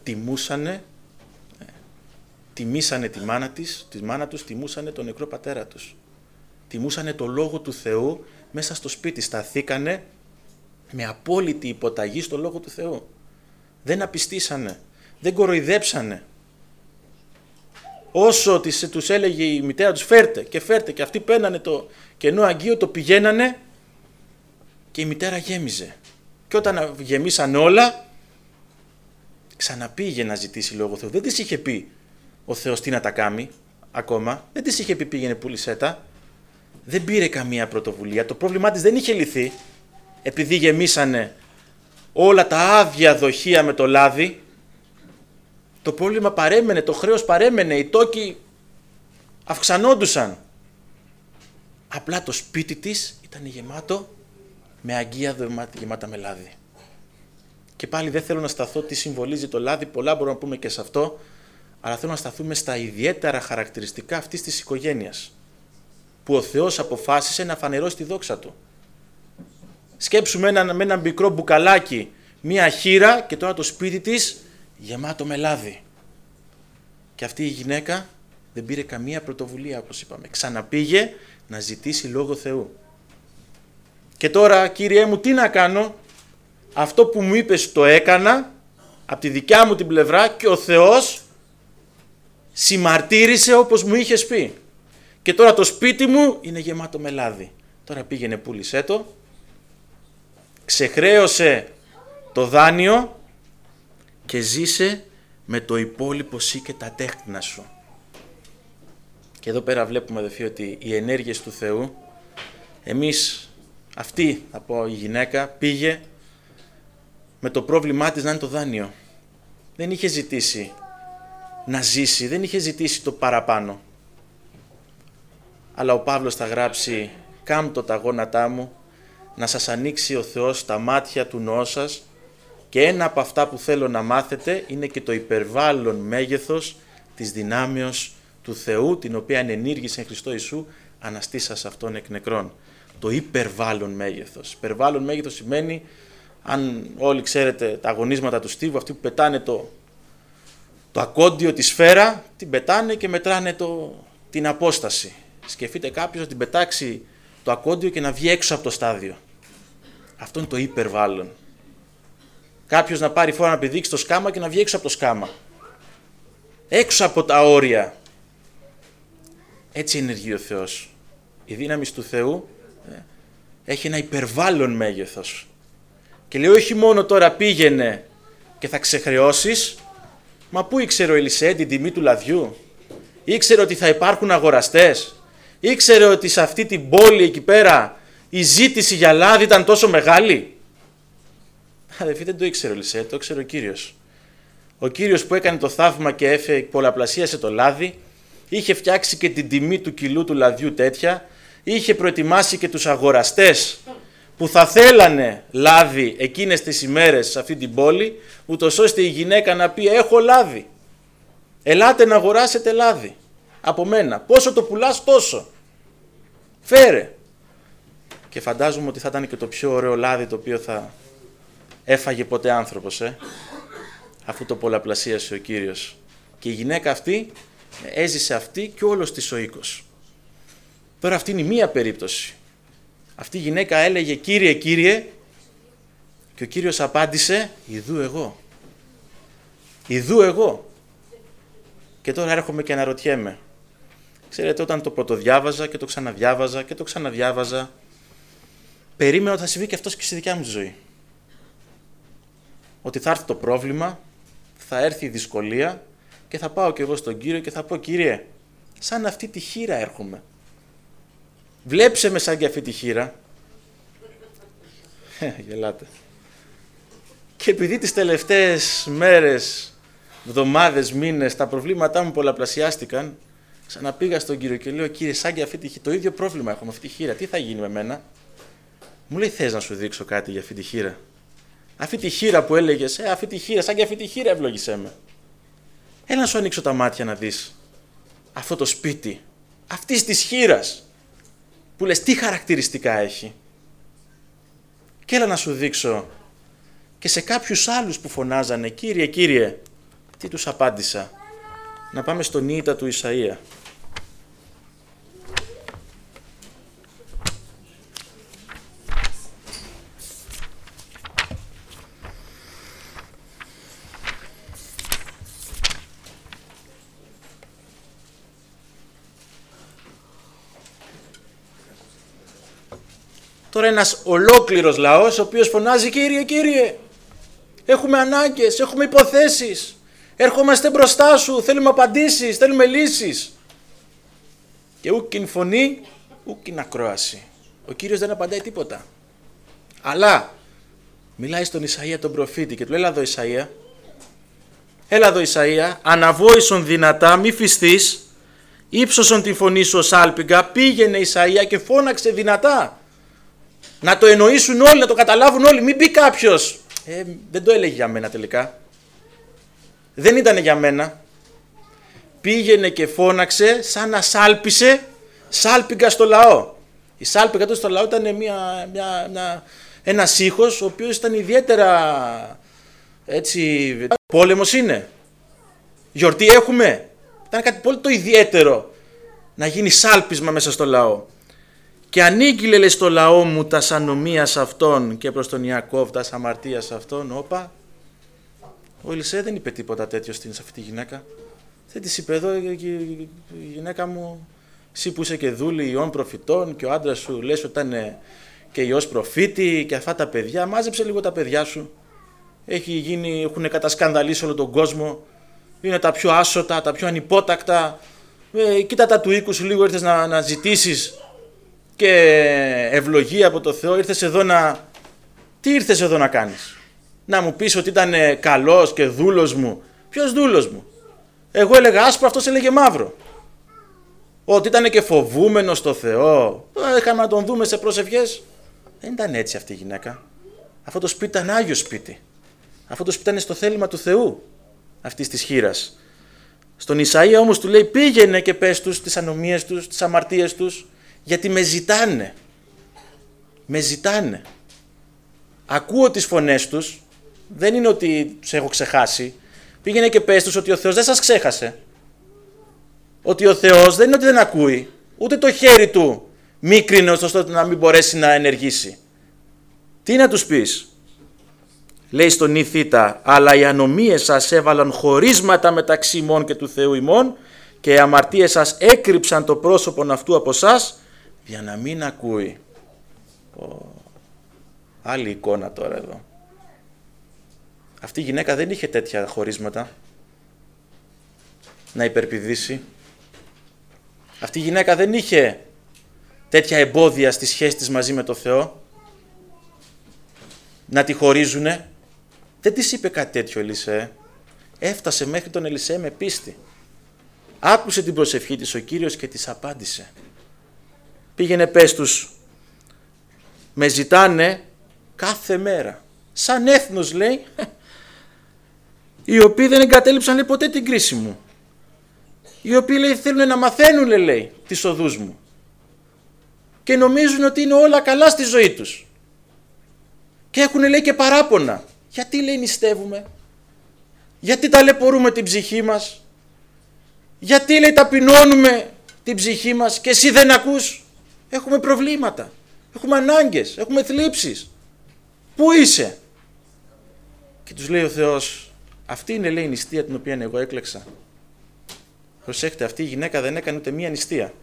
τιμήσανε τη μάνα τους, τιμούσανε τον νεκρό πατέρα τους. Τιμούσανε το Λόγο του Θεού μέσα στο σπίτι, σταθήκανε με απόλυτη υποταγή στο Λόγο του Θεού. Δεν απιστήσανε, δεν κοροϊδέψανε. Όσο τους έλεγε η μητέρα τους φέρτε και αυτοί παίρνανε το κενό αγγείο, το πηγαίνανε και η μητέρα γέμιζε. Και όταν γεμίσαν όλα, ξαναπήγε να ζητήσει Λόγο Θεού. Δεν της είχε πει ο Θεός τι να τα κάνει ακόμα, δεν της είχε πει πήγαινε πούλησέ τα. Δεν πήρε καμία πρωτοβουλία, το πρόβλημά της δεν είχε λυθεί επειδή γεμίσανε όλα τα άδεια δοχεία με το λάδι. Το πρόβλημα παρέμενε, το χρέος παρέμενε, οι τόκοι αυξανόντουσαν. Απλά το σπίτι της ήταν γεμάτο με αγγεία γεμάτα με λάδι. Και πάλι δεν θέλω να σταθώ τι συμβολίζει το λάδι, πολλά μπορούμε να πούμε και σε αυτό, αλλά θέλω να σταθούμε στα ιδιαίτερα χαρακτηριστικά αυτής της οικογένειας, που ο Θεός αποφάσισε να φανερώσει τη δόξα Του. Σκέψουμε με ένα μικρό μπουκαλάκι, μία χήρα και τώρα το σπίτι της γεμάτο με λάδι. Και αυτή η γυναίκα δεν πήρε καμία πρωτοβουλία, όπως είπαμε. Ξαναπήγε να ζητήσει Λόγο Θεού. Και τώρα, Κύριέ μου, τι να κάνω? Αυτό που μου είπες το έκανα, από τη δικιά μου την πλευρά και ο Θεός συμμαρτύρησε όπως μου είχες πει. Και τώρα το σπίτι μου είναι γεμάτο με λάδι. Τώρα πήγαινε, πούλησέ το, ξεχρέωσε το δάνειο και ζήσε με το υπόλοιπο εσύ και τα τέκνα σου. Και εδώ πέρα βλέπουμε, αδελφοί, ότι οι ενέργειες του Θεού, εμείς, αυτή, θα πω, η γυναίκα πήγε με το πρόβλημά της να είναι το δάνειο. Δεν είχε ζητήσει να ζήσει, δεν είχε ζητήσει το παραπάνω. Αλλά ο Παύλος θα γράψει, κάμπτω τα γόνατά μου, να σας ανοίξει ο Θεός τα μάτια του νοός σας, και ένα από αυτά που θέλω να μάθετε είναι και το υπερβάλλον μέγεθος της δυνάμεως του Θεού, την οποία ενήργησε εν Χριστώ Ιησού, αναστήσας αυτόν εκ νεκρών. Το υπερβάλλον μέγεθος. Υπερβάλλον μέγεθος σημαίνει, αν όλοι ξέρετε τα αγωνίσματα του στίβου, αυτοί που πετάνε το ακόντιο, τη σφαίρα, την πετάνε και μετράνε την απόσταση. Σκεφτείτε κάποιος να την πετάξει το ακόντιο και να βγει έξω από το στάδιο. Αυτό είναι το υπερβάλλον. Κάποιος να πάρει φόρα να πηδήξει το σκάμα και να βγει έξω από το σκάμα. Έξω από τα όρια. Έτσι ενεργεί ο Θεός. Η δύναμη του Θεού έχει ένα υπερβάλλον μέγεθος. Και λέει, όχι μόνο τώρα πήγαινε και θα ξεχρεώσεις, μα πού ήξερε ο Ελισέ την τιμή του λαδιού? Ήξερε ότι θα υπάρχουν αγοραστές? Ήξερε ότι σε αυτή την πόλη εκεί πέρα η ζήτηση για λάδι ήταν τόσο μεγάλη? Αδελφοί, δεν το ήξερε ο Ελισέ, το ήξερε ο Κύριος. Ο Κύριος που έκανε το θαύμα και πολλαπλασίασε το λάδι, είχε φτιάξει και την τιμή του κιλού του λαδιού τέτοια, είχε προετοιμάσει και τους αγοραστές που θα θέλανε λάδι εκείνες τις ημέρες σε αυτή την πόλη, ούτως ώστε η γυναίκα να πει, έχω λάδι, ελάτε να αγοράσετε λάδι από μένα, πόσο το πουλάς τόσο, φέρε. Και φαντάζομαι ότι θα ήταν και το πιο ωραίο λάδι το οποίο θα έφαγε ποτέ άνθρωπος, αφού το πολλαπλασίασε ο Κύριος. Και η γυναίκα αυτή έζησε αυτή και όλος της ο οίκος. Τώρα αυτή είναι η μία περίπτωση. Αυτή η γυναίκα έλεγε, Κύριε, Κύριε, και ο Κύριος απάντησε, ιδού εγώ. Ιδού εγώ. Και τώρα έρχομαι και αναρωτιέμαι. Ξέρετε, όταν το πρωτοδιάβαζα και το ξαναδιάβαζα και το ξαναδιάβαζα, περίμενα ότι θα συμβεί και αυτός και στη δικιά μου ζωή. Ότι θα έρθει το πρόβλημα, θα έρθει η δυσκολία και θα πάω και εγώ στον Κύριο και θα πω, Κύριε, σαν αυτή τη χήρα έρχομαι. Βλέψε με σαν και αυτή τη χήρα. Γελάτε. Και επειδή τις τελευταίες μέρες, εβδομάδες, μήνες, τα προβλήματά μου πολλαπλασιάστηκαν, ξαναπήγα στον Κύριο και λέω, Κύριε, σαν και αυτή τη χήρα, το ίδιο πρόβλημα έχω με αυτή τη χήρα, τι θα γίνει με μένα? Μου λέει, θες να σου δείξω κάτι για αυτή τη χήρα? Αυτή τη χήρα που έλεγες, αυτή τη χήρα, σαν και αυτή τη χήρα ευλόγησέ με. Έλα να σου ανοίξω τα μάτια να δεις αυτό το σπίτι, αυτής της χήρας, που λες τι χαρακτηριστικά έχει. Και έλα να σου δείξω και σε κάποιους άλλους που φωνάζανε, Κύριε, Κύριε, τι τους απάντησα. Να πάμε στον Ιήτα του Ισαΐα. Τώρα ένας ολόκληρος λαός ο οποίος φωνάζει, Κύριε, Κύριε, έχουμε ανάγκες, έχουμε υποθέσεις, ερχόμαστε μπροστά σου, θέλουμε απαντήσεις, θέλουμε λύσεις. Και ούκιν φωνή, ούκιν ακρόαση. Ο Κύριος δεν απαντάει τίποτα. Αλλά μιλάει στον Ισαΐα τον προφήτη και του λέει, έλα εδώ Ισαΐα, αναβόησον δυνατά, μη φυστείς, ύψωσον τη φωνή σου ως άλπιγγα, πήγαινε Ισαΐα και φώναξε δυνατά. Να το εννοήσουν όλοι, να το καταλάβουν όλοι, μην πει κάποιος. Δεν το έλεγε για μένα τελικά. Δεν ήταν για μένα. Πήγαινε και φώναξε σαν να σάλπισε σάλπιγγα στο λαό. Η σάλπιγγα του στο λαό ήταν ένας ήχος ο οποίος ήταν ιδιαίτερα έτσι, πόλεμος είναι. Γιορτή έχουμε. Ήταν κάτι πολύ το ιδιαίτερο να γίνει σάλπισμα μέσα στο λαό. Και ανήγγειλε, λέει, στο λαό μου τας ανομίας αυτών και προς τον Ιακώβ τας αμαρτίας αυτών. Όπα, Ο Ελισέ δεν είπε τίποτα τέτοιο σε αυτή τη γυναίκα. Δεν της είπε, εδώ η γυναίκα μου, εσύ που είσαι και δούλη ιών προφητών και ο άντρας σου λες ότι ήταν και ιός προφήτη και αυτά τα παιδιά, μάζεψε λίγο τα παιδιά σου. Έχουν κατασκανδαλίσει όλο τον κόσμο, είναι τα πιο άσωτα, τα πιο ανυπότακτα. Κοίτα τα του οίκου σου λίγο, ήρθες να ζητήσεις και ευλογία από το Θεό, ήρθες εδώ Τι ήρθες εδώ να κάνεις? Να μου πεις ότι ήταν καλός και δούλος μου? Ποιος δούλος μου? Εγώ έλεγα άσπρο, αυτός έλεγε μαύρο. Ότι ήταν και φοβούμενος στο Θεό. Είχαμε να τον δούμε σε προσευχές. Δεν ήταν έτσι αυτή η γυναίκα. Αυτό το σπίτι ήταν άγιο σπίτι. Αυτό το σπίτι ήταν στο θέλημα του Θεού, αυτής της χήρας. Στον Ισαΐα όμως του λέει, πήγαινε και πες τους τις ανομίες τους, τις αμαρτίες τους, γιατί με ζητάνε. Με ζητάνε. Ακούω τις φωνές τους, δεν είναι ότι τους έχω ξεχάσει. Πήγαινε και πες τους ότι ο Θεός δεν σας ξέχασε. Ότι ο Θεός δεν είναι ότι δεν ακούει, ούτε το χέρι του μίκρινε ώστε να μην μπορέσει να ενεργήσει. Τι να τους πεις? Λέει στον Ιθήτα, αλλά οι ανομίες σας έβαλαν χωρίσματα μεταξύ ημών και του Θεού ημών και οι αμαρτίες σας έκρυψαν το πρόσωπον αυτού από σας για να μην ακούει. Άλλη εικόνα τώρα εδώ. Αυτή η γυναίκα δεν είχε τέτοια χωρίσματα να υπερπηδήσει. Αυτή η γυναίκα δεν είχε τέτοια εμπόδια στη σχέση της μαζί με το Θεό να τη χωρίζουνε. Δεν της είπε κάτι τέτοιο ο Ελισέ. Έφτασε μέχρι τον Ελισέ με πίστη. Άκουσε την προσευχή της ο Κύριος και της απάντησε. Πήγαινε πες τους, με ζητάνε κάθε μέρα. Σαν έθνος λέει, οι οποίοι δεν εγκατέλειψαν λέει, ποτέ την κρίση μου. Οι οποίοι λέει, θέλουν να μαθαίνουν λέει, τις οδούς μου. Και νομίζουν ότι είναι όλα καλά στη ζωή τους. Και έχουν λέει και παράπονα. Γιατί λέει νηστεύουμε? Γιατί ταλαιπωρούμε την ψυχή μας? Γιατί λέει ταπεινώνουμε την ψυχή μας και εσύ δεν ακούς? Έχουμε προβλήματα, έχουμε ανάγκες, έχουμε θλίψεις. Πού είσαι? Και τους λέει ο Θεός, αυτή είναι λέει η νηστεία την οποία εγώ έκλεξα. Προσέχτε, αυτή η γυναίκα δεν έκανε ούτε μία νηστεία.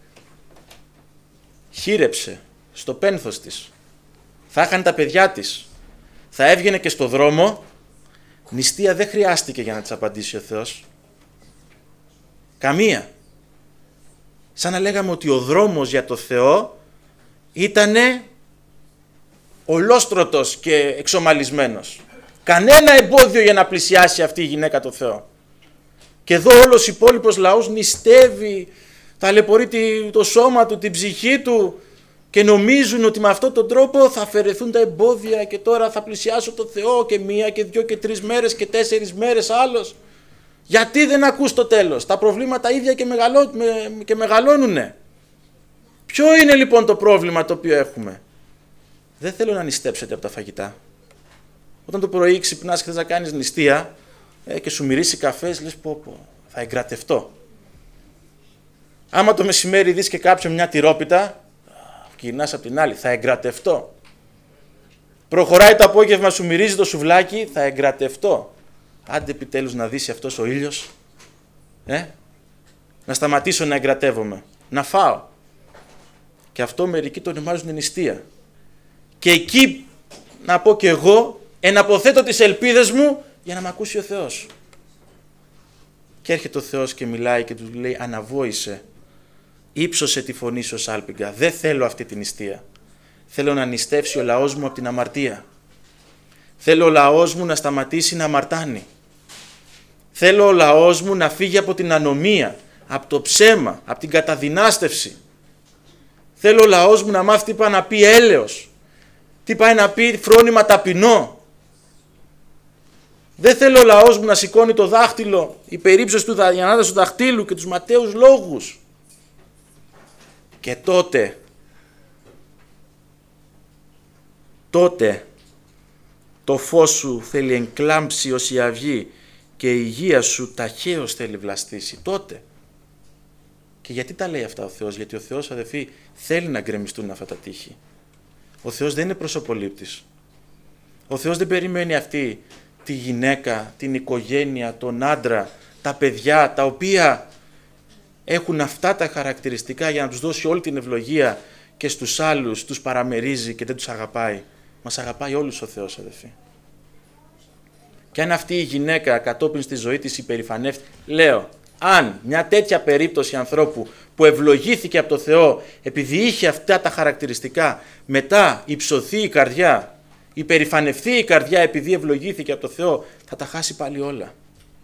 Χείρεψε στο πένθος της. Θα είχαν τα παιδιά της. Θα έβγαινε και στο δρόμο. Νηστεία δεν χρειάστηκε για να της απαντήσει ο Θεός. Καμία. Σαν να λέγαμε ότι ο δρόμος για το Θεό ήτανε ολόστρωτος και εξομαλισμένος. Κανένα εμπόδιο για να πλησιάσει αυτή η γυναίκα το Θεό. Και εδώ όλος ο υπόλοιπος λαός νηστεύει, ταλαιπωρεί το σώμα του, την ψυχή του και νομίζουν ότι με αυτόν τον τρόπο θα αφαιρεθούν τα εμπόδια και τώρα θα πλησιάσω το Θεό και 1 και 2 και 3 μέρες και 4 μέρες άλλος. Γιατί δεν ακούς το τέλος? Τα προβλήματα ίδια και μεγαλώνουνε. Ποιο είναι λοιπόν το πρόβλημα το οποίο έχουμε? Δεν θέλω να νηστέψετε από τα φαγητά. Όταν το πρωί ξυπνάς και θες να κάνεις νηστεία και σου μυρίσει καφές, λες πω, θα εγκρατευτώ. Άμα το μεσημέρι δεις και κάποιον μια τυρόπιτα, γυρνάς απ' την άλλη, θα εγκρατευτώ. Προχωράει το απόγευμα, σου μυρίζει το σουβλάκι, θα εγκρατευτώ. Άντε επιτέλους να δύσει αυτός ο ήλιος. Να σταματήσω να εγκρατεύομαι. Να φάω. Και αυτό μερικοί το ονομάζουν νηστεία. Και εκεί, να πω και εγώ, εναποθέτω τις ελπίδες μου για να με ακούσει ο Θεός. Και έρχεται ο Θεός και μιλάει και του λέει, αναβόησε. Ήψωσε τη φωνή σου σάλπιγγα. Δεν θέλω αυτή την νηστεία. Θέλω να νηστεύσει ο λαός μου από την αμαρτία. Θέλω ο λαός μου να σταματήσει να αμαρτάνει. Θέλω ο λαός μου να φύγει από την ανομία, από το ψέμα, από την καταδυνάστευση. Θέλω ο λαός μου να μάθει τι πάει να πει έλεος, τι πάει να πει φρόνημα ταπεινό. Δεν θέλω ο λαός μου να σηκώνει το δάχτυλο, η περίψωση η ανάταση του δαχτύλου και τους ματαίους λόγους. Και τότε το φως σου θέλει εγκλάμψει ως η αυγή και η υγεία σου ταχαίως θέλει βλαστήσει. Τότε. Και γιατί τα λέει αυτά ο Θεός? Γιατί ο Θεός, αδελφοί, θέλει να γκρεμιστούν αυτά τα τείχη. Ο Θεός δεν είναι προσωπολήπτης. Ο Θεός δεν περιμένει αυτοί τη γυναίκα, την οικογένεια, τον άντρα, τα παιδιά, τα οποία έχουν αυτά τα χαρακτηριστικά για να τους δώσει όλη την ευλογία και στους άλλους τους παραμερίζει και δεν τους αγαπάει. Μας αγαπάει όλους ο Θεός, αδελφοί. Και αν αυτή η γυναίκα κατόπιν στη ζωή της υπερηφανεύτηκε, λέω, αν μια τέτοια περίπτωση ανθρώπου που ευλογήθηκε από το Θεό επειδή είχε αυτά τα χαρακτηριστικά, μετά υψωθεί η καρδιά, υπερηφανευτεί η καρδιά επειδή ευλογήθηκε από το Θεό, θα τα χάσει πάλι όλα.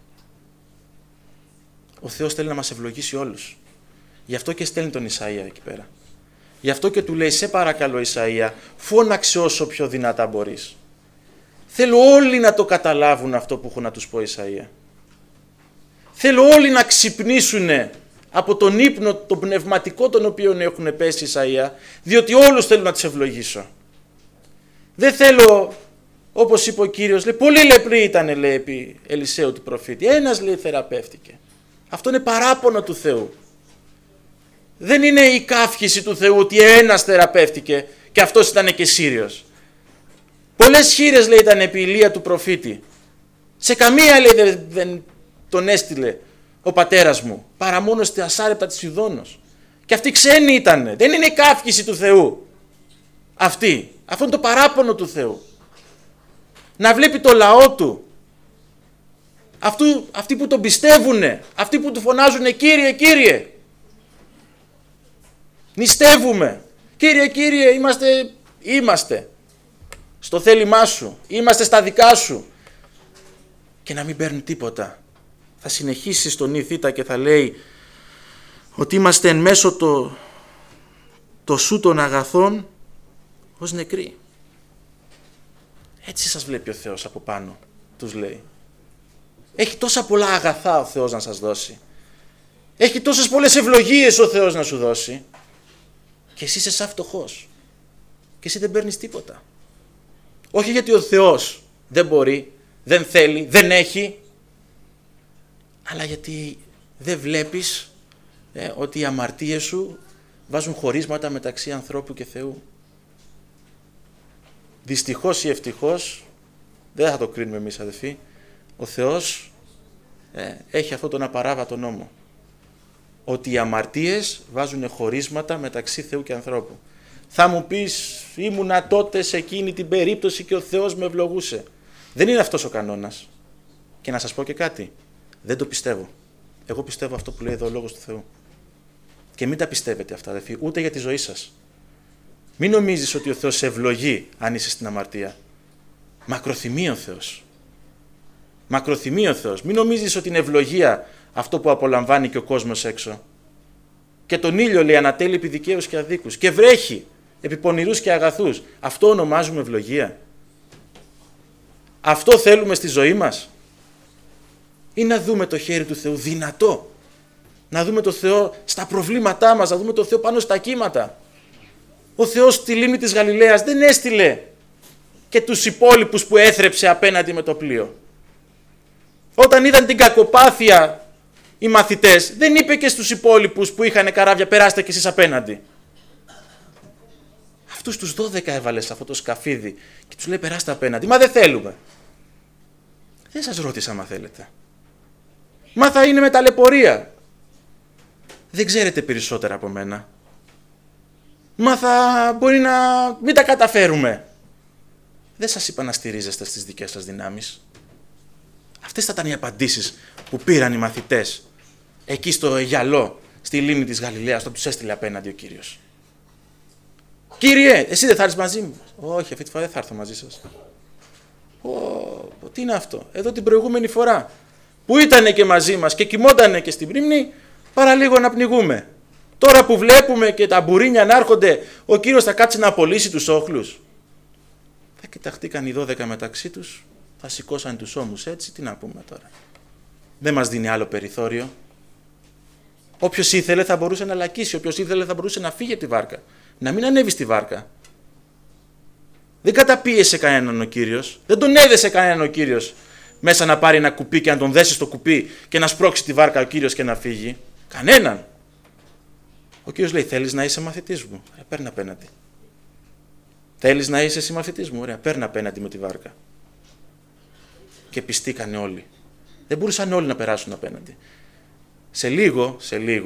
Ο Θεός θέλει να μας ευλογήσει όλους. Γι' αυτό και στέλνει τον Ισαΐα εκεί πέρα. Γι' αυτό και του λέει, σε παρακαλώ Ισαΐα, φώναξε όσο πιο δυνατά μπορείς. Θέλω όλοι να το καταλάβουν αυτό που έχω να τους πω, Ισαΐα. Θέλω όλοι να ξυπνήσουν από τον ύπνο, τον πνευματικό τον οποίο έχουν πέσει, Ισαΐα, διότι όλους θέλω να τους ευλογήσω. Δεν θέλω, όπως είπε ο Κύριος, λέει, πολλοί λεπροί ήταν, λέει, επί Ελισαίου του προφήτη. Ένας, λέει, θεραπεύτηκε. Αυτό είναι παράπονο του Θεού. Δεν είναι η καύχηση του Θεού ότι ένας θεραπεύτηκε και αυτός ήταν και Σύριος. Πολλές χήρες, λέει, ήταν επί Ηλία του προφήτη. Σε καμία, λέει, δεν τον έστειλε ο πατέρας μου, παρά μόνο στη ασάρεπτα της Ιδώνος. Και αυτοί ξένοι ήτανε. Δεν είναι η καύχηση του Θεού. Αυτό είναι το παράπονο του Θεού. Να βλέπει το λαό του, αυτοί που τον πιστεύουνε, αυτοί που του φωνάζουνε Κύριε, Κύριε. Νηστεύουμε. Κύριε, Κύριε, είμαστε στο θέλημά σου, είμαστε στα δικά σου. Και να μην παίρνει τίποτα. Θα συνεχίσει στον Ιθήτα και θα λέει ότι είμαστε εν μέσω το σου των αγαθών ως νεκροί. Έτσι σας βλέπει ο Θεός από πάνω, τους λέει. Έχει τόσα πολλά αγαθά ο Θεός να σας δώσει. Έχει τόσες πολλές ευλογίες ο Θεός να σου δώσει. Και εσύ είσαι σαν φτωχός. Και εσύ δεν παίρνεις τίποτα. Όχι γιατί ο Θεός δεν μπορεί, δεν θέλει, δεν έχει, αλλά γιατί δεν βλέπεις ότι οι αμαρτίες σου βάζουν χωρίσματα μεταξύ ανθρώπου και Θεού. Δυστυχώς ή ευτυχώς, δεν θα το κρίνουμε εμείς, αδελφοί, ο Θεός έχει αυτόν τον απαράβατο νόμο. Ότι οι αμαρτίες βάζουν χωρίσματα μεταξύ Θεού και ανθρώπου. Θα μου πεις, ήμουνα τότε σε εκείνη την περίπτωση και ο Θεός με ευλογούσε. Δεν είναι αυτός ο κανόνας. Και να σας πω και κάτι, δεν το πιστεύω. Εγώ πιστεύω αυτό που λέει εδώ ο Λόγος του Θεού. Και μην τα πιστεύετε αυτά, αδελφοί, ούτε για τη ζωή σας. Μην νομίζεις ότι ο Θεός σε ευλογεί αν είσαι στην αμαρτία. Μακροθυμεί ο Θεός. Μακροθυμεί ο Θεός. Μην νομίζεις ότι είναι ευλογία αυτό που απολαμβάνει και ο κόσμος έξω. Και τον ήλιο, λέει, ανατέλει επί δικαίους και αδίκους. Και βρέχει επί πονηρούς και αγαθούς. Αυτό ονομάζουμε ευλογία. Αυτό θέλουμε στη ζωή μας. Ή να δούμε το χέρι του Θεού δυνατό. Να δούμε το Θεό στα προβλήματά μας. Να δούμε το Θεό πάνω στα κύματα. Ο Θεός στη λίμνη της Γαλιλαίας δεν έστειλε και τους υπόλοιπους που έθρεψε απέναντι με το πλοίο. Όταν είδαν την κακοπάθεια οι μαθητές, δεν είπε και στους υπόλοιπους που είχαν καράβια, περάστε κι εσείς απέναντι. Αυτούς τους 12 έβαλε σε αυτό το σκαφίδι και τους λέει περάστε απέναντι. Μα δεν θέλουμε. Δεν σας ρώτησα μα θέλετε. Μα θα είναι με ταλαιπωρία. Δεν ξέρετε περισσότερα από μένα. Μα θα μπορεί να μην τα καταφέρουμε. Δεν σας είπα να στηρίζεστε στις δικές σας δυνάμεις. Αυτές θα ήταν οι απαντήσεις που πήραν οι μαθητές εκεί στο γυαλό, στη λίμνη της Γαλιλαίας, όταν τους έστειλε απέναντι ο Κύριος. Κύριε, εσύ δεν θα έρθεις μαζί μου? Όχι, αυτή τη φορά δεν θα έρθω μαζί σας. Τι είναι αυτό? Εδώ την προηγούμενη φορά που ήτανε και μαζί μας και κοιμότανε και στην πρίμνη, παραλίγο να πνιγούμε. Τώρα που βλέπουμε και τα μπουρίνια να έρχονται, ο Κύριος θα κάτσει να απολύσει τους όχλους. Θα κοιταχτήκαν οι 12 μεταξύ τους, θα σηκώσαν τους ώμους έτσι, τι να πούμε τώρα. Δεν μας δίνει άλλο περιθώριο. Όποιος ήθελε θα μπορούσε να λακίσει, όποιος ήθελε θα μπορούσε να φύγει από τη βάρκα, να μην ανέβει στη βάρκα. Δεν καταπίεσε κανέναν ο Κύριος, δεν τον έδεσε κανέναν ο Κύριος μέσα να πάρει ένα κουπί και να τον δέσει στο κουπί και να σπρώξει τη βάρκα ο Κύριος και να φύγει. Κανέναν. Ο Κύριος λέει, θέλεις να είσαι μαθητής μου? Παίρνει απέναντι. Θέλεις να είσαι συμμαθητής μου? Ωραία, παίρνει απέναντι με τη βάρκα. και πιστήκανε όλοι. Δεν μπορούσαν όλοι να περάσουν απέναντι. Σε λίγο,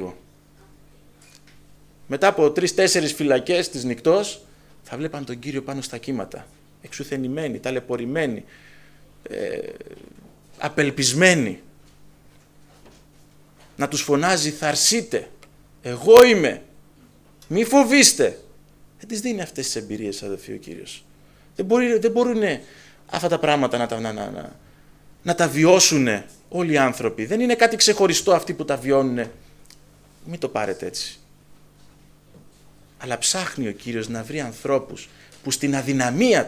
μετά από 3-4 φυλακές της νυκτός, θα βλέπαν τον Κύριο πάνω στα κύματα, εξουθενημένοι, ταλαιπωρημένοι, απελπισμένοι. Να τους φωνάζει, θα αρσείτε, εγώ είμαι, μη φοβήστε. Δεν τις δίνει αυτές τις εμπειρίες, αδελφοί, ο Κύριος. Δεν μπορούν αυτά τα πράγματα να τα βιώσουν όλοι οι άνθρωποι. Δεν είναι κάτι ξεχωριστό αυτοί που τα βιώνουν. Μην το πάρετε έτσι. Αλλά ψάχνει ο Κύριος να βρει ανθρώπους που στην αδυναμία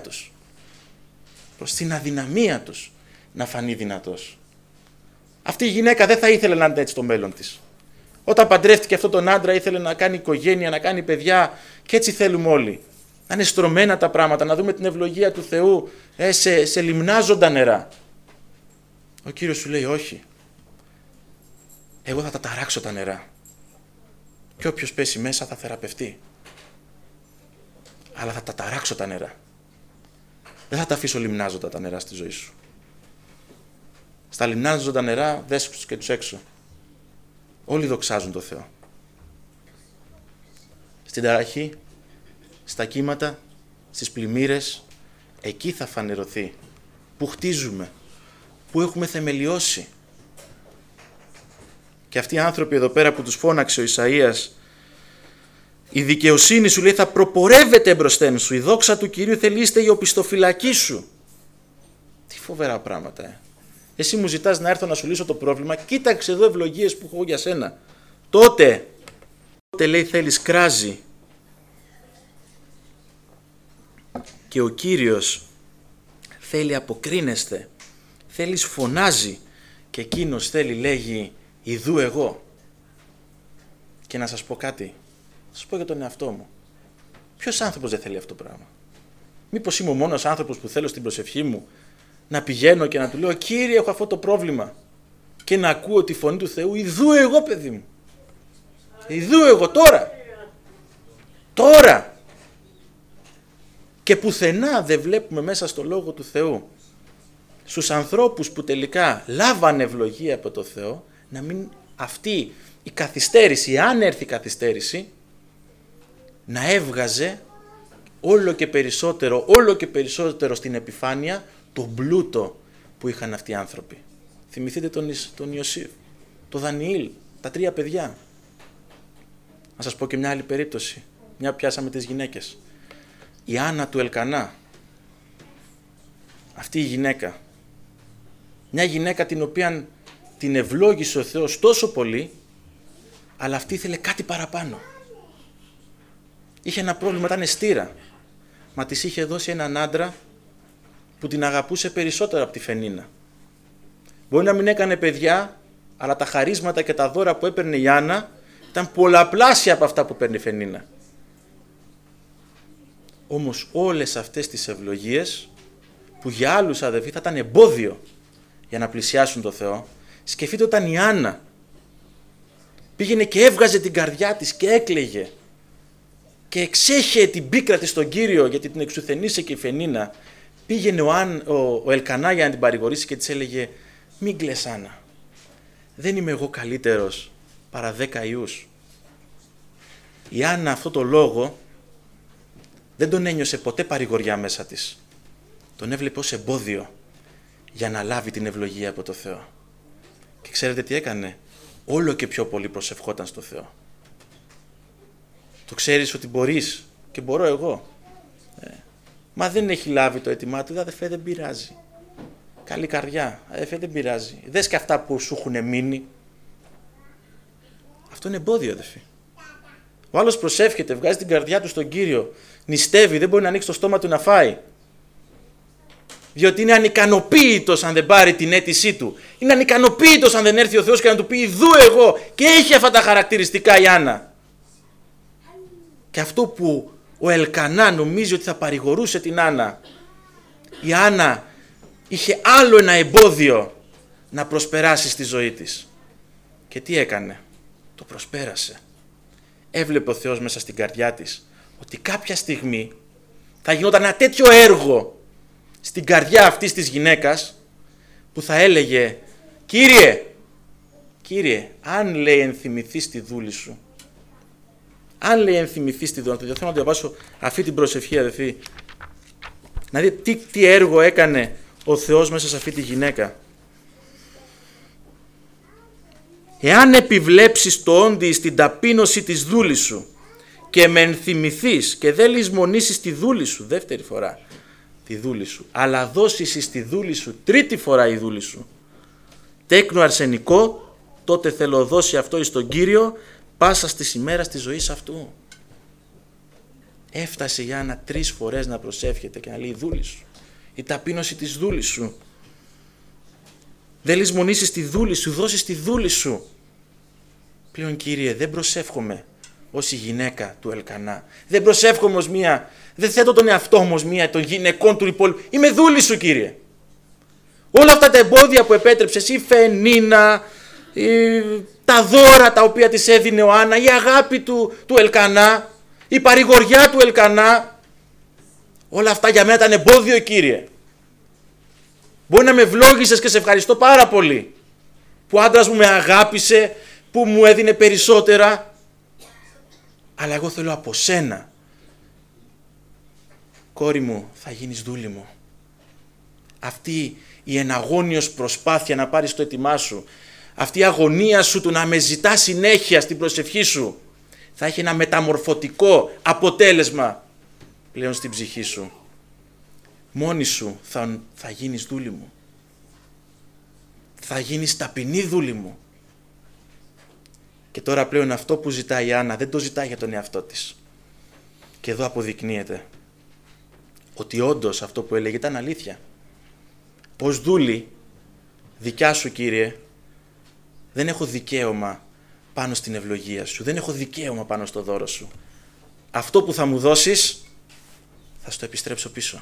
τους, να φανεί δυνατός. Αυτή η γυναίκα δεν θα ήθελε να είναι έτσι το μέλλον της. Όταν παντρεύτηκε αυτόν τον άντρα ήθελε να κάνει οικογένεια, να κάνει παιδιά, και έτσι θέλουμε όλοι. Να είναι στρωμένα τα πράγματα, να δούμε την ευλογία του Θεού σε λιμνάζοντα νερά. Ο Κύριος σου λέει όχι. Εγώ θα τα ταράξω τα νερά. Και όποιος πέσει μέσα θα θεραπευτεί. Αλλά θα τα ταράξω τα νερά. Δεν θα τα αφήσω λιμνάζοντα τα νερά στη ζωή σου. Στα λιμνάζοντα νερά δες τους και τους έξω. Όλοι δοξάζουν το Θεό. Στην ταραχή, στα κύματα, στις πλημμύρες, εκεί θα φανερωθεί που χτίζουμε, που έχουμε θεμελιώσει. Και αυτοί οι άνθρωποι εδώ πέρα που τους φώναξε ο Ισαΐας, η δικαιοσύνη σου, λέει, θα προπορεύεται εμπροσθέν σου, η δόξα του Κυρίου θελείστε η οπισθοφυλακή σου. Τι φοβερά πράγματα, Εσύ μου ζητάς να έρθω να σου λύσω το πρόβλημα, κοίταξε εδώ ευλογίες που έχω για σένα. Τότε λέει θέλεις κράζι. Και ο Κύριος θέλει αποκρίνεστε, θέλεις φωνάζει, και εκείνος θέλει, λέγει, ιδού εγώ. Και να σας πω κάτι, θα σας πω για τον εαυτό μου. Ποιος άνθρωπος δεν θέλει αυτό το πράγμα? Μήπως είμαι ο μόνος άνθρωπος που θέλω στην προσευχή μου να πηγαίνω και να του λέω, Κύριε, έχω αυτό το πρόβλημα, και να ακούω τη φωνή του Θεού, ιδού εγώ, παιδί μου, ιδού εγώ τώρα. Και πουθενά δεν βλέπουμε μέσα στο Λόγο του Θεού στους ανθρώπους που τελικά λάβανε ευλογία από το Θεό, να μην αυτή η καθυστέρηση, αν έρθει η καθυστέρηση, να έβγαζε όλο και περισσότερο στην επιφάνεια τον πλούτο που είχαν αυτοί οι άνθρωποι. Θυμηθείτε τον Ιωσήφ, τον Δανιήλ, τα 3 παιδιά. Να σας πω και μια άλλη περίπτωση, μια πιάσαμε τις γυναίκες. Η Άννα του Ελκανά, αυτή η γυναίκα, μια γυναίκα την οποία την ευλόγησε ο Θεός τόσο πολύ, αλλά αυτή ήθελε κάτι παραπάνω. Είχε ένα πρόβλημα, ήταν στήρα, μα της είχε δώσει έναν άντρα που την αγαπούσε περισσότερο από τη Φενίνα. Μπορεί να μην έκανε παιδιά, αλλά τα χαρίσματα και τα δώρα που έπαιρνε η Άννα ήταν πολλαπλάσια από αυτά που παίρνει η Φενίνα. Όμως όλες αυτές τις ευλογίες που για άλλους αδελφοί θα ήταν εμπόδιο για να πλησιάσουν το Θεό, σκεφτείτε όταν η Άννα πήγαινε και έβγαζε την καρδιά της και έκλαιγε και εξέχε την πίκρα της στον Κύριο γιατί την εξουθενήσε και η Φενίνα, πήγαινε ο Ελκανά για να την παρηγορήσει και της έλεγε, μην κλαις Άννα, δεν είμαι εγώ καλύτερος παρά 10 ιούς. Η Άννα αυτό το λόγο δεν τον ένιωσε ποτέ παρηγοριά μέσα της. Τον έβλεπε ως εμπόδιο για να λάβει την ευλογία από το Θεό. Και ξέρετε τι έκανε? Όλο και πιο πολύ προσευχόταν στο Θεό. Το ξέρεις ότι μπορείς και μπορώ εγώ. Μα δεν έχει λάβει το αίτημά του, αδερφέ, δεν πειράζει. Καλή καρδιά, αδερφέ, δεν πειράζει. Δες και αυτά που σου έχουν μείνει. Αυτό είναι εμπόδιο, αδερφέ. Ο άλλος προσεύχεται, βγάζει την καρδιά του στον Κύριο, νηστεύει, δεν μπορεί να ανοίξει το στόμα του να φάει. Διότι είναι ανικανοποίητος αν δεν πάρει την αίτησή του. Είναι ανικανοποίητος αν δεν έρθει ο Θεός και να του πει «Ιδού εγώ», και έχει αυτά τα χαρακτηριστικά η Άννα. Και αυτό που ο Ελκανά νομίζει ότι θα παρηγορούσε την Άννα, η Άννα είχε άλλο ένα εμπόδιο να προσπεράσει στη ζωή της. Και τι έκανε? Το προσπέρασε. Έβλεπε ο Θεός μέσα στην καρδιά της ότι κάποια στιγμή θα γινόταν ένα τέτοιο έργο στην καρδιά αυτής της γυναίκας που θα έλεγε Κύριε, αν λέει ενθυμηθείς τη δούλη σου, αν λέει ενθυμηθείς τη δούλη σου, θέλω να διαβάσω αυτή την προσευχή, αδελφοί, να δείτε τι έργο έκανε ο Θεός μέσα σε αυτή τη γυναίκα. Εάν επιβλέψεις το όντι στην ταπείνωση της δούλης σου και με ενθυμηθείς και δεν λησμονήσεις τη δούλη σου, δεύτερη φορά τη δούλη σου, αλλά δώσεις στη δούλη σου τρίτη φορά η δούλη σου τέκνο αρσενικό, τότε θέλω δώσει αυτό εις τον Κύριο πάσα στις ημέρας της ζωής αυτού. Έφτασε η Άννα 3 φορές να προσεύχεται και να λέει η δούλη σου, η ταπείνωση της δούλης σου. Δεν λησμονήσεις τη δούλη σου, δώσεις τη δούλη σου. Πλέον Κύριε, δεν προσεύχομαι ως η γυναίκα του Ελκανά. Δεν προσεύχομαι ως μία, δεν θέτω τον εαυτό μου ως μία των γυναικών του υπόλοιπου. Είμαι δούλη σου, Κύριε. Όλα αυτά τα εμπόδια που επέτρεψες, η φενίνα, τα δώρα τα οποία της έδινε ο Άννα, η αγάπη του Ελκανά, η παρηγοριά του Ελκανά, όλα αυτά για μένα ήταν εμπόδιο, Κύριε. Μπορεί να με ευλόγησες και σε ευχαριστώ πάρα πολύ που ο άντρας μου με αγάπησε, που μου έδινε περισσότερα, αλλά εγώ θέλω από σένα, κόρη μου, θα γίνεις δούλη μου. Αυτή η εναγώνιος προσπάθεια να πάρεις το έτοιμά σου, αυτή η αγωνία σου του να με ζητά συνέχεια στην προσευχή σου, θα έχει ένα μεταμορφωτικό αποτέλεσμα πλέον στην ψυχή σου. Μόνη σου θα γίνεις δούλη μου. Θα γίνεις ταπεινή δούλη μου. Και τώρα πλέον αυτό που ζητάει η Άννα δεν το ζητάει για τον εαυτό της. Και εδώ αποδεικνύεται ότι όντως αυτό που έλεγε ήταν αλήθεια. Ως δούλη δικιά σου, Κύριε, δεν έχω δικαίωμα πάνω στην ευλογία σου. Δεν έχω δικαίωμα πάνω στο δώρο σου. Αυτό που θα μου δώσεις θα στο επιστρέψω πίσω.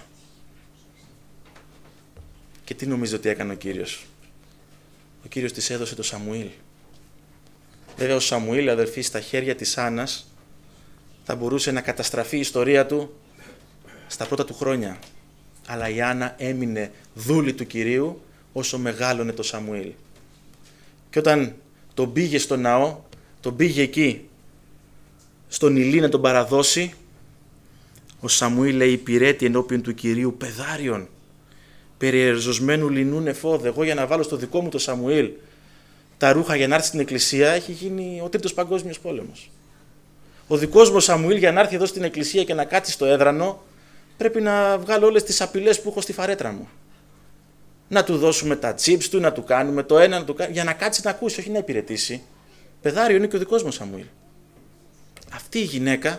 Και τι νομίζετε ότι έκανε ο Κύριος? Ο Κύριος της έδωσε το Σαμουήλ. Βέβαια ο Σαμουήλ, αδελφοί, στα χέρια της Άννας θα μπορούσε να καταστραφεί η ιστορία του στα πρώτα του χρόνια. Αλλά η Άννα έμεινε δούλη του Κυρίου όσο μεγάλωνε το Σαμουήλ. Και όταν τον πήγε στο ναό, τον πήγε εκεί στον Ηλί να τον παραδώσει, ο Σαμουήλ λέει υπηρέτη ενώπιον του Κυρίου πεδάριον, περιερζωσμένου λινούν εφόδε. Εγώ για να βάλω στο δικό μου το Σαμουήλ τα ρούχα για να έρθει στην εκκλησία έχει γίνει ο Τρίτος Παγκόσμιος Πόλεμος. Ο δικός μου Σαμουήλ για να έρθει εδώ στην εκκλησία και να κάτσει στο έδρανο πρέπει να βγάλω όλες τις απειλές που έχω στη φαρέτρα μου. Να του δώσουμε τα chips του, να του κάνουμε το ένα, για να κάτσει να ακούσει, όχι να υπηρετήσει. Πεδάριο είναι και ο δικός μου Σαμουήλ. Αυτή η γυναίκα,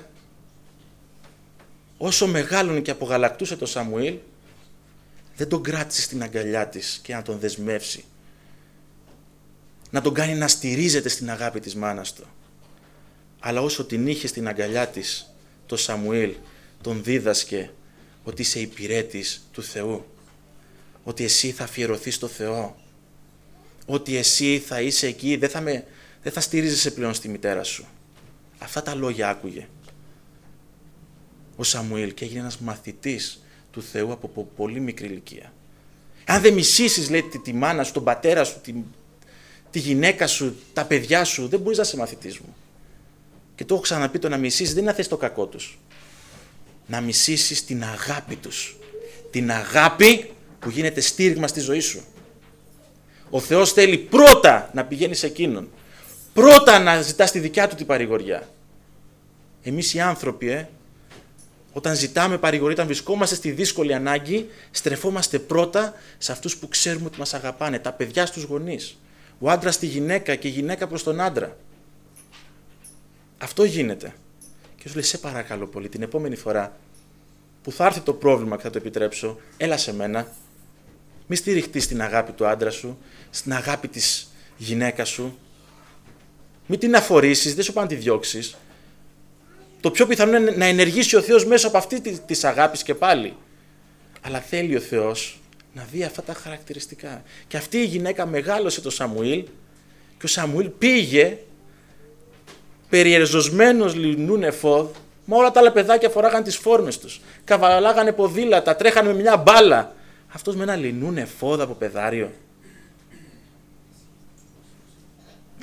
όσο μεγάλωνε και απογαλακτούσε το Σαμουήλ, δεν τον κράτησε στην αγκαλιά της και να τον δεσμεύσει. Να τον κάνει να στηρίζεται στην αγάπη της μάνας του. Αλλά όσο την είχε στην αγκαλιά της, το Σαμουήλ τον δίδασκε ότι είσαι υπηρέτης του Θεού. Ότι εσύ θα αφιερωθείς στο Θεό. Ότι εσύ θα είσαι εκεί, δεν θα στηρίζεσαι πλέον στη μητέρα σου. Αυτά τα λόγια άκουγε ο Σαμουήλ και έγινε ένας μαθητής του Θεού από πολύ μικρή ηλικία. Αν δεν μισήσεις, λέει, τη μάνα σου, τον πατέρα σου, τη γυναίκα σου, τα παιδιά σου, δεν μπορείς να είσαι μαθητής μου. Και το έχω ξαναπεί, το να μισήσεις δεν είναι να θες το κακό τους. Να μισήσεις την αγάπη τους. Την αγάπη που γίνεται στήριγμα στη ζωή σου. Ο Θεός θέλει πρώτα να πηγαίνεις σε εκείνον. Πρώτα να ζητάς τη δικιά του την παρηγοριά. Εμείς οι άνθρωποι, όταν ζητάμε παρηγορία, όταν βρισκόμαστε στη δύσκολη ανάγκη, στρεφόμαστε πρώτα σε αυτούς που ξέρουμε ότι μας αγαπάνε. Τα παιδιά στους γονείς. Ο άντρας στη γυναίκα και η γυναίκα προς τον άντρα. Αυτό γίνεται. Και σου λέει, σε παρακαλώ πολύ, την επόμενη φορά που θα έρθει το πρόβλημα και θα το επιτρέψω, έλα σε μένα. Μη στηριχτείς στην αγάπη του άντρα σου, στην αγάπη της γυναίκας σου. Μη την αφορήσεις, δεν σου πάνε να τη διώξεις. Το πιο πιθανό είναι να ενεργήσει ο Θεός μέσω από αυτή της αγάπης και πάλι. Αλλά θέλει ο Θεός να δει αυτά τα χαρακτηριστικά. Και αυτή η γυναίκα μεγάλωσε το Σαμουήλ και ο Σαμουήλ πήγε περιερζωσμένος λινούν εφόδ, μα όλα τα άλλα παιδάκια φοράγαν τις φόρμες τους. Καβαλάγανε ποδήλατα, τρέχανε με μια μπάλα. Αυτός με ένα λινούν εφόδ από πεδάριο.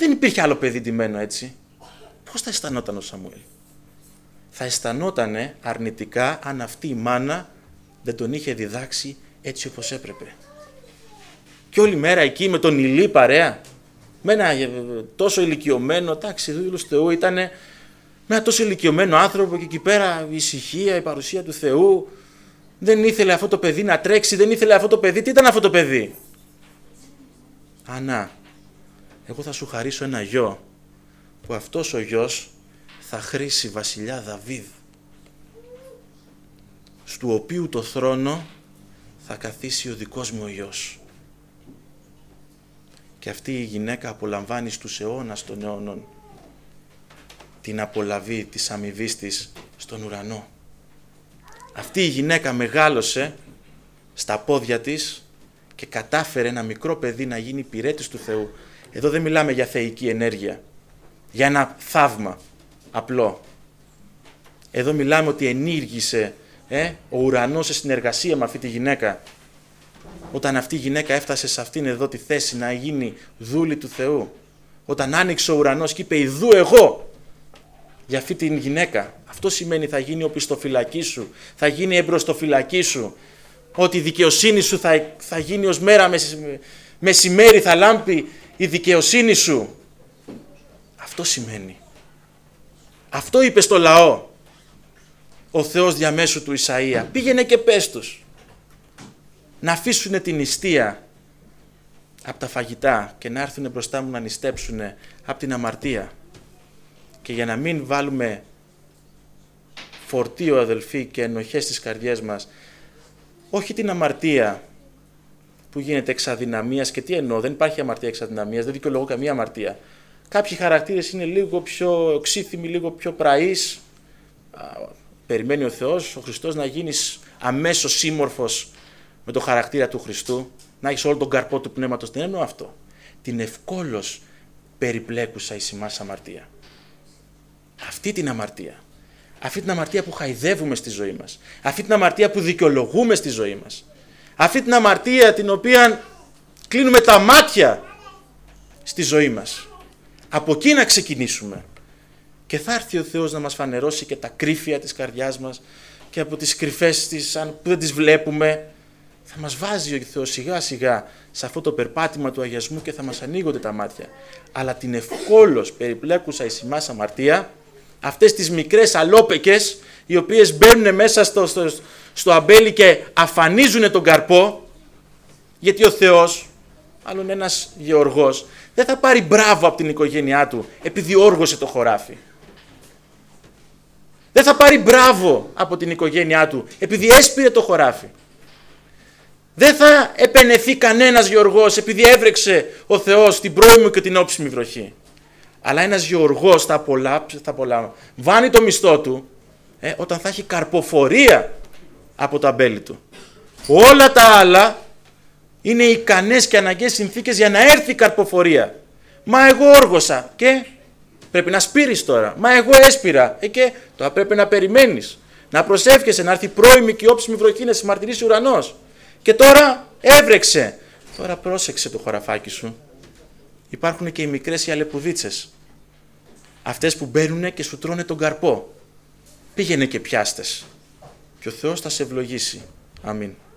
Δεν υπήρχε άλλο παιδί ντυμένο έτσι. Πώς θα αισθανόταν ο Σαμουέλ? Θα αισθανότανε αρνητικά αν αυτή η μάνα δεν τον είχε διδάξει έτσι όπως έπρεπε. Και όλη μέρα εκεί με τον Ηλί παρέα, με ένα τόσο ηλικιωμένο, εντάξει, δούλος Θεού ήταν, με ένα τόσο ηλικιωμένο άνθρωπο και εκεί πέρα η ησυχία, η παρουσία του Θεού. Δεν ήθελε αυτό το παιδί να τρέξει, δεν ήθελε αυτό το παιδί. Τι ήταν αυτό το παιδί? Ανά, εγώ θα σου χαρίσω ένα γιο, που αυτός ο γιος θα χρήσει βασιλιά Δαβίδ, στου οποίου το θρόνο θα καθίσει ο δικός μου ο γιος. Και αυτή η γυναίκα απολαμβάνει στους αιώνας των αιώνων την απολαβή της αμοιβής της στον ουρανό. Αυτή η γυναίκα μεγάλωσε στα πόδια της και κατάφερε ένα μικρό παιδί να γίνει υπηρέτης του Θεού. Εδώ δεν μιλάμε για θεϊκή ενέργεια, για ένα θαύμα απλό. Εδώ μιλάμε ότι ενήργησε ο ουρανός σε συνεργασία με αυτή τη γυναίκα. Όταν αυτή η γυναίκα έφτασε σε αυτήν εδώ τη θέση να γίνει δούλη του Θεού, όταν άνοιξε ο ουρανός και είπε «Ιδού εγώ» για αυτή την γυναίκα, αυτό σημαίνει θα γίνει οπισθοφυλακή σου, θα γίνει εμπροστοφυλακή σου, ότι η δικαιοσύνη σου θα γίνει ως μέρα μεσημέρι, θα λάμπει η δικαιοσύνη σου. Αυτό σημαίνει. Αυτό είπε στο λαό ο Θεός διαμέσου του Ισαΐα. Πήγαινε και πες τους να αφήσουν την νηστεία από τα φαγητά και να έρθουν μπροστά μου να νηστέψουν από την αμαρτία. Και για να μην βάλουμε φορτίο, αδελφοί, και ενοχές στις καρδιές μας, όχι την αμαρτία που γίνεται εξ αδυναμίας. Και τι εννοώ? Δεν υπάρχει αμαρτία εξ αδυναμίας, δεν δικαιολογώ καμία αμαρτία. Κάποιοι χαρακτήρες είναι λίγο πιο οξύθυμοι, λίγο πιο πραείς. Περιμένει ο Θεός, ο Χριστός, να γίνεις αμέσως σύμμορφος με το χαρακτήρα του Χριστού, να έχεις όλο τον καρπό του πνεύματος. Δεν εννοώ αυτό. Την ευκόλως περιπλέκουσα εις ημάς αμαρτία. Αυτή την αμαρτία. Αυτή την αμαρτία που χαϊδεύουμε στη ζωή μας. Αυτή την αμαρτία που δικαιολογούμε στη ζωή μας. Αυτή την αμαρτία την οποία κλείνουμε τα μάτια στη ζωή μας. Από εκεί να ξεκινήσουμε. Και θα έρθει ο Θεός να μας φανερώσει και τα κρύφια της καρδιάς μας και από τις κρυφές της, που δεν τις βλέπουμε, θα μας βάζει ο Θεός σιγά σιγά σε αυτό το περπάτημα του αγιασμού και θα μας ανοίγονται τα μάτια. Αλλά την ευκόλως περιπλέκουσα εις ημάς αμαρτία, αυτές τις μικρές αλόπεκες οι οποίες μπαίνουν μέσα στο αμπέλι και αφανίζουν τον καρπό, γιατί ο Θεός, άλλον ένας γεωργός, δεν θα πάρει μπράβο από την οικογένειά του επειδή όργωσε το χωράφι. Δεν θα πάρει μπράβο από την οικογένειά του επειδή έσπηρε το χωράφι. Δεν θα επενεθεί κανένας γεωργός επειδή έβρεξε ο Θεός την πρώιμη και την όψιμη βροχή. Αλλά ένας γεωργός θα απολαμβάνει το μισθό του όταν θα έχει καρποφορία από το αμπέλι του. Όλα τα άλλα είναι ικανές και αναγκαίες συνθήκες για να έρθει η καρποφορία. Μα εγώ όργωσα και πρέπει να σπείρεις τώρα. Μα εγώ έσπηρα και τώρα πρέπει να περιμένεις. Να προσεύχεσαι να έρθει πρώιμη και όψιμη βροχή να συμμαρτυρήσει ο ουρανός. Και τώρα έβρεξε. Τώρα πρόσεξε το χωραφάκι σου. Υπάρχουν και οι μικρές οι αλεπουδίτσες. Αυτές που μπαίνουν και σου τρώνε τον καρπό. Πήγαινε και πιάστες. Και ο Θεός θα σε ευλογήσει. Αμήν.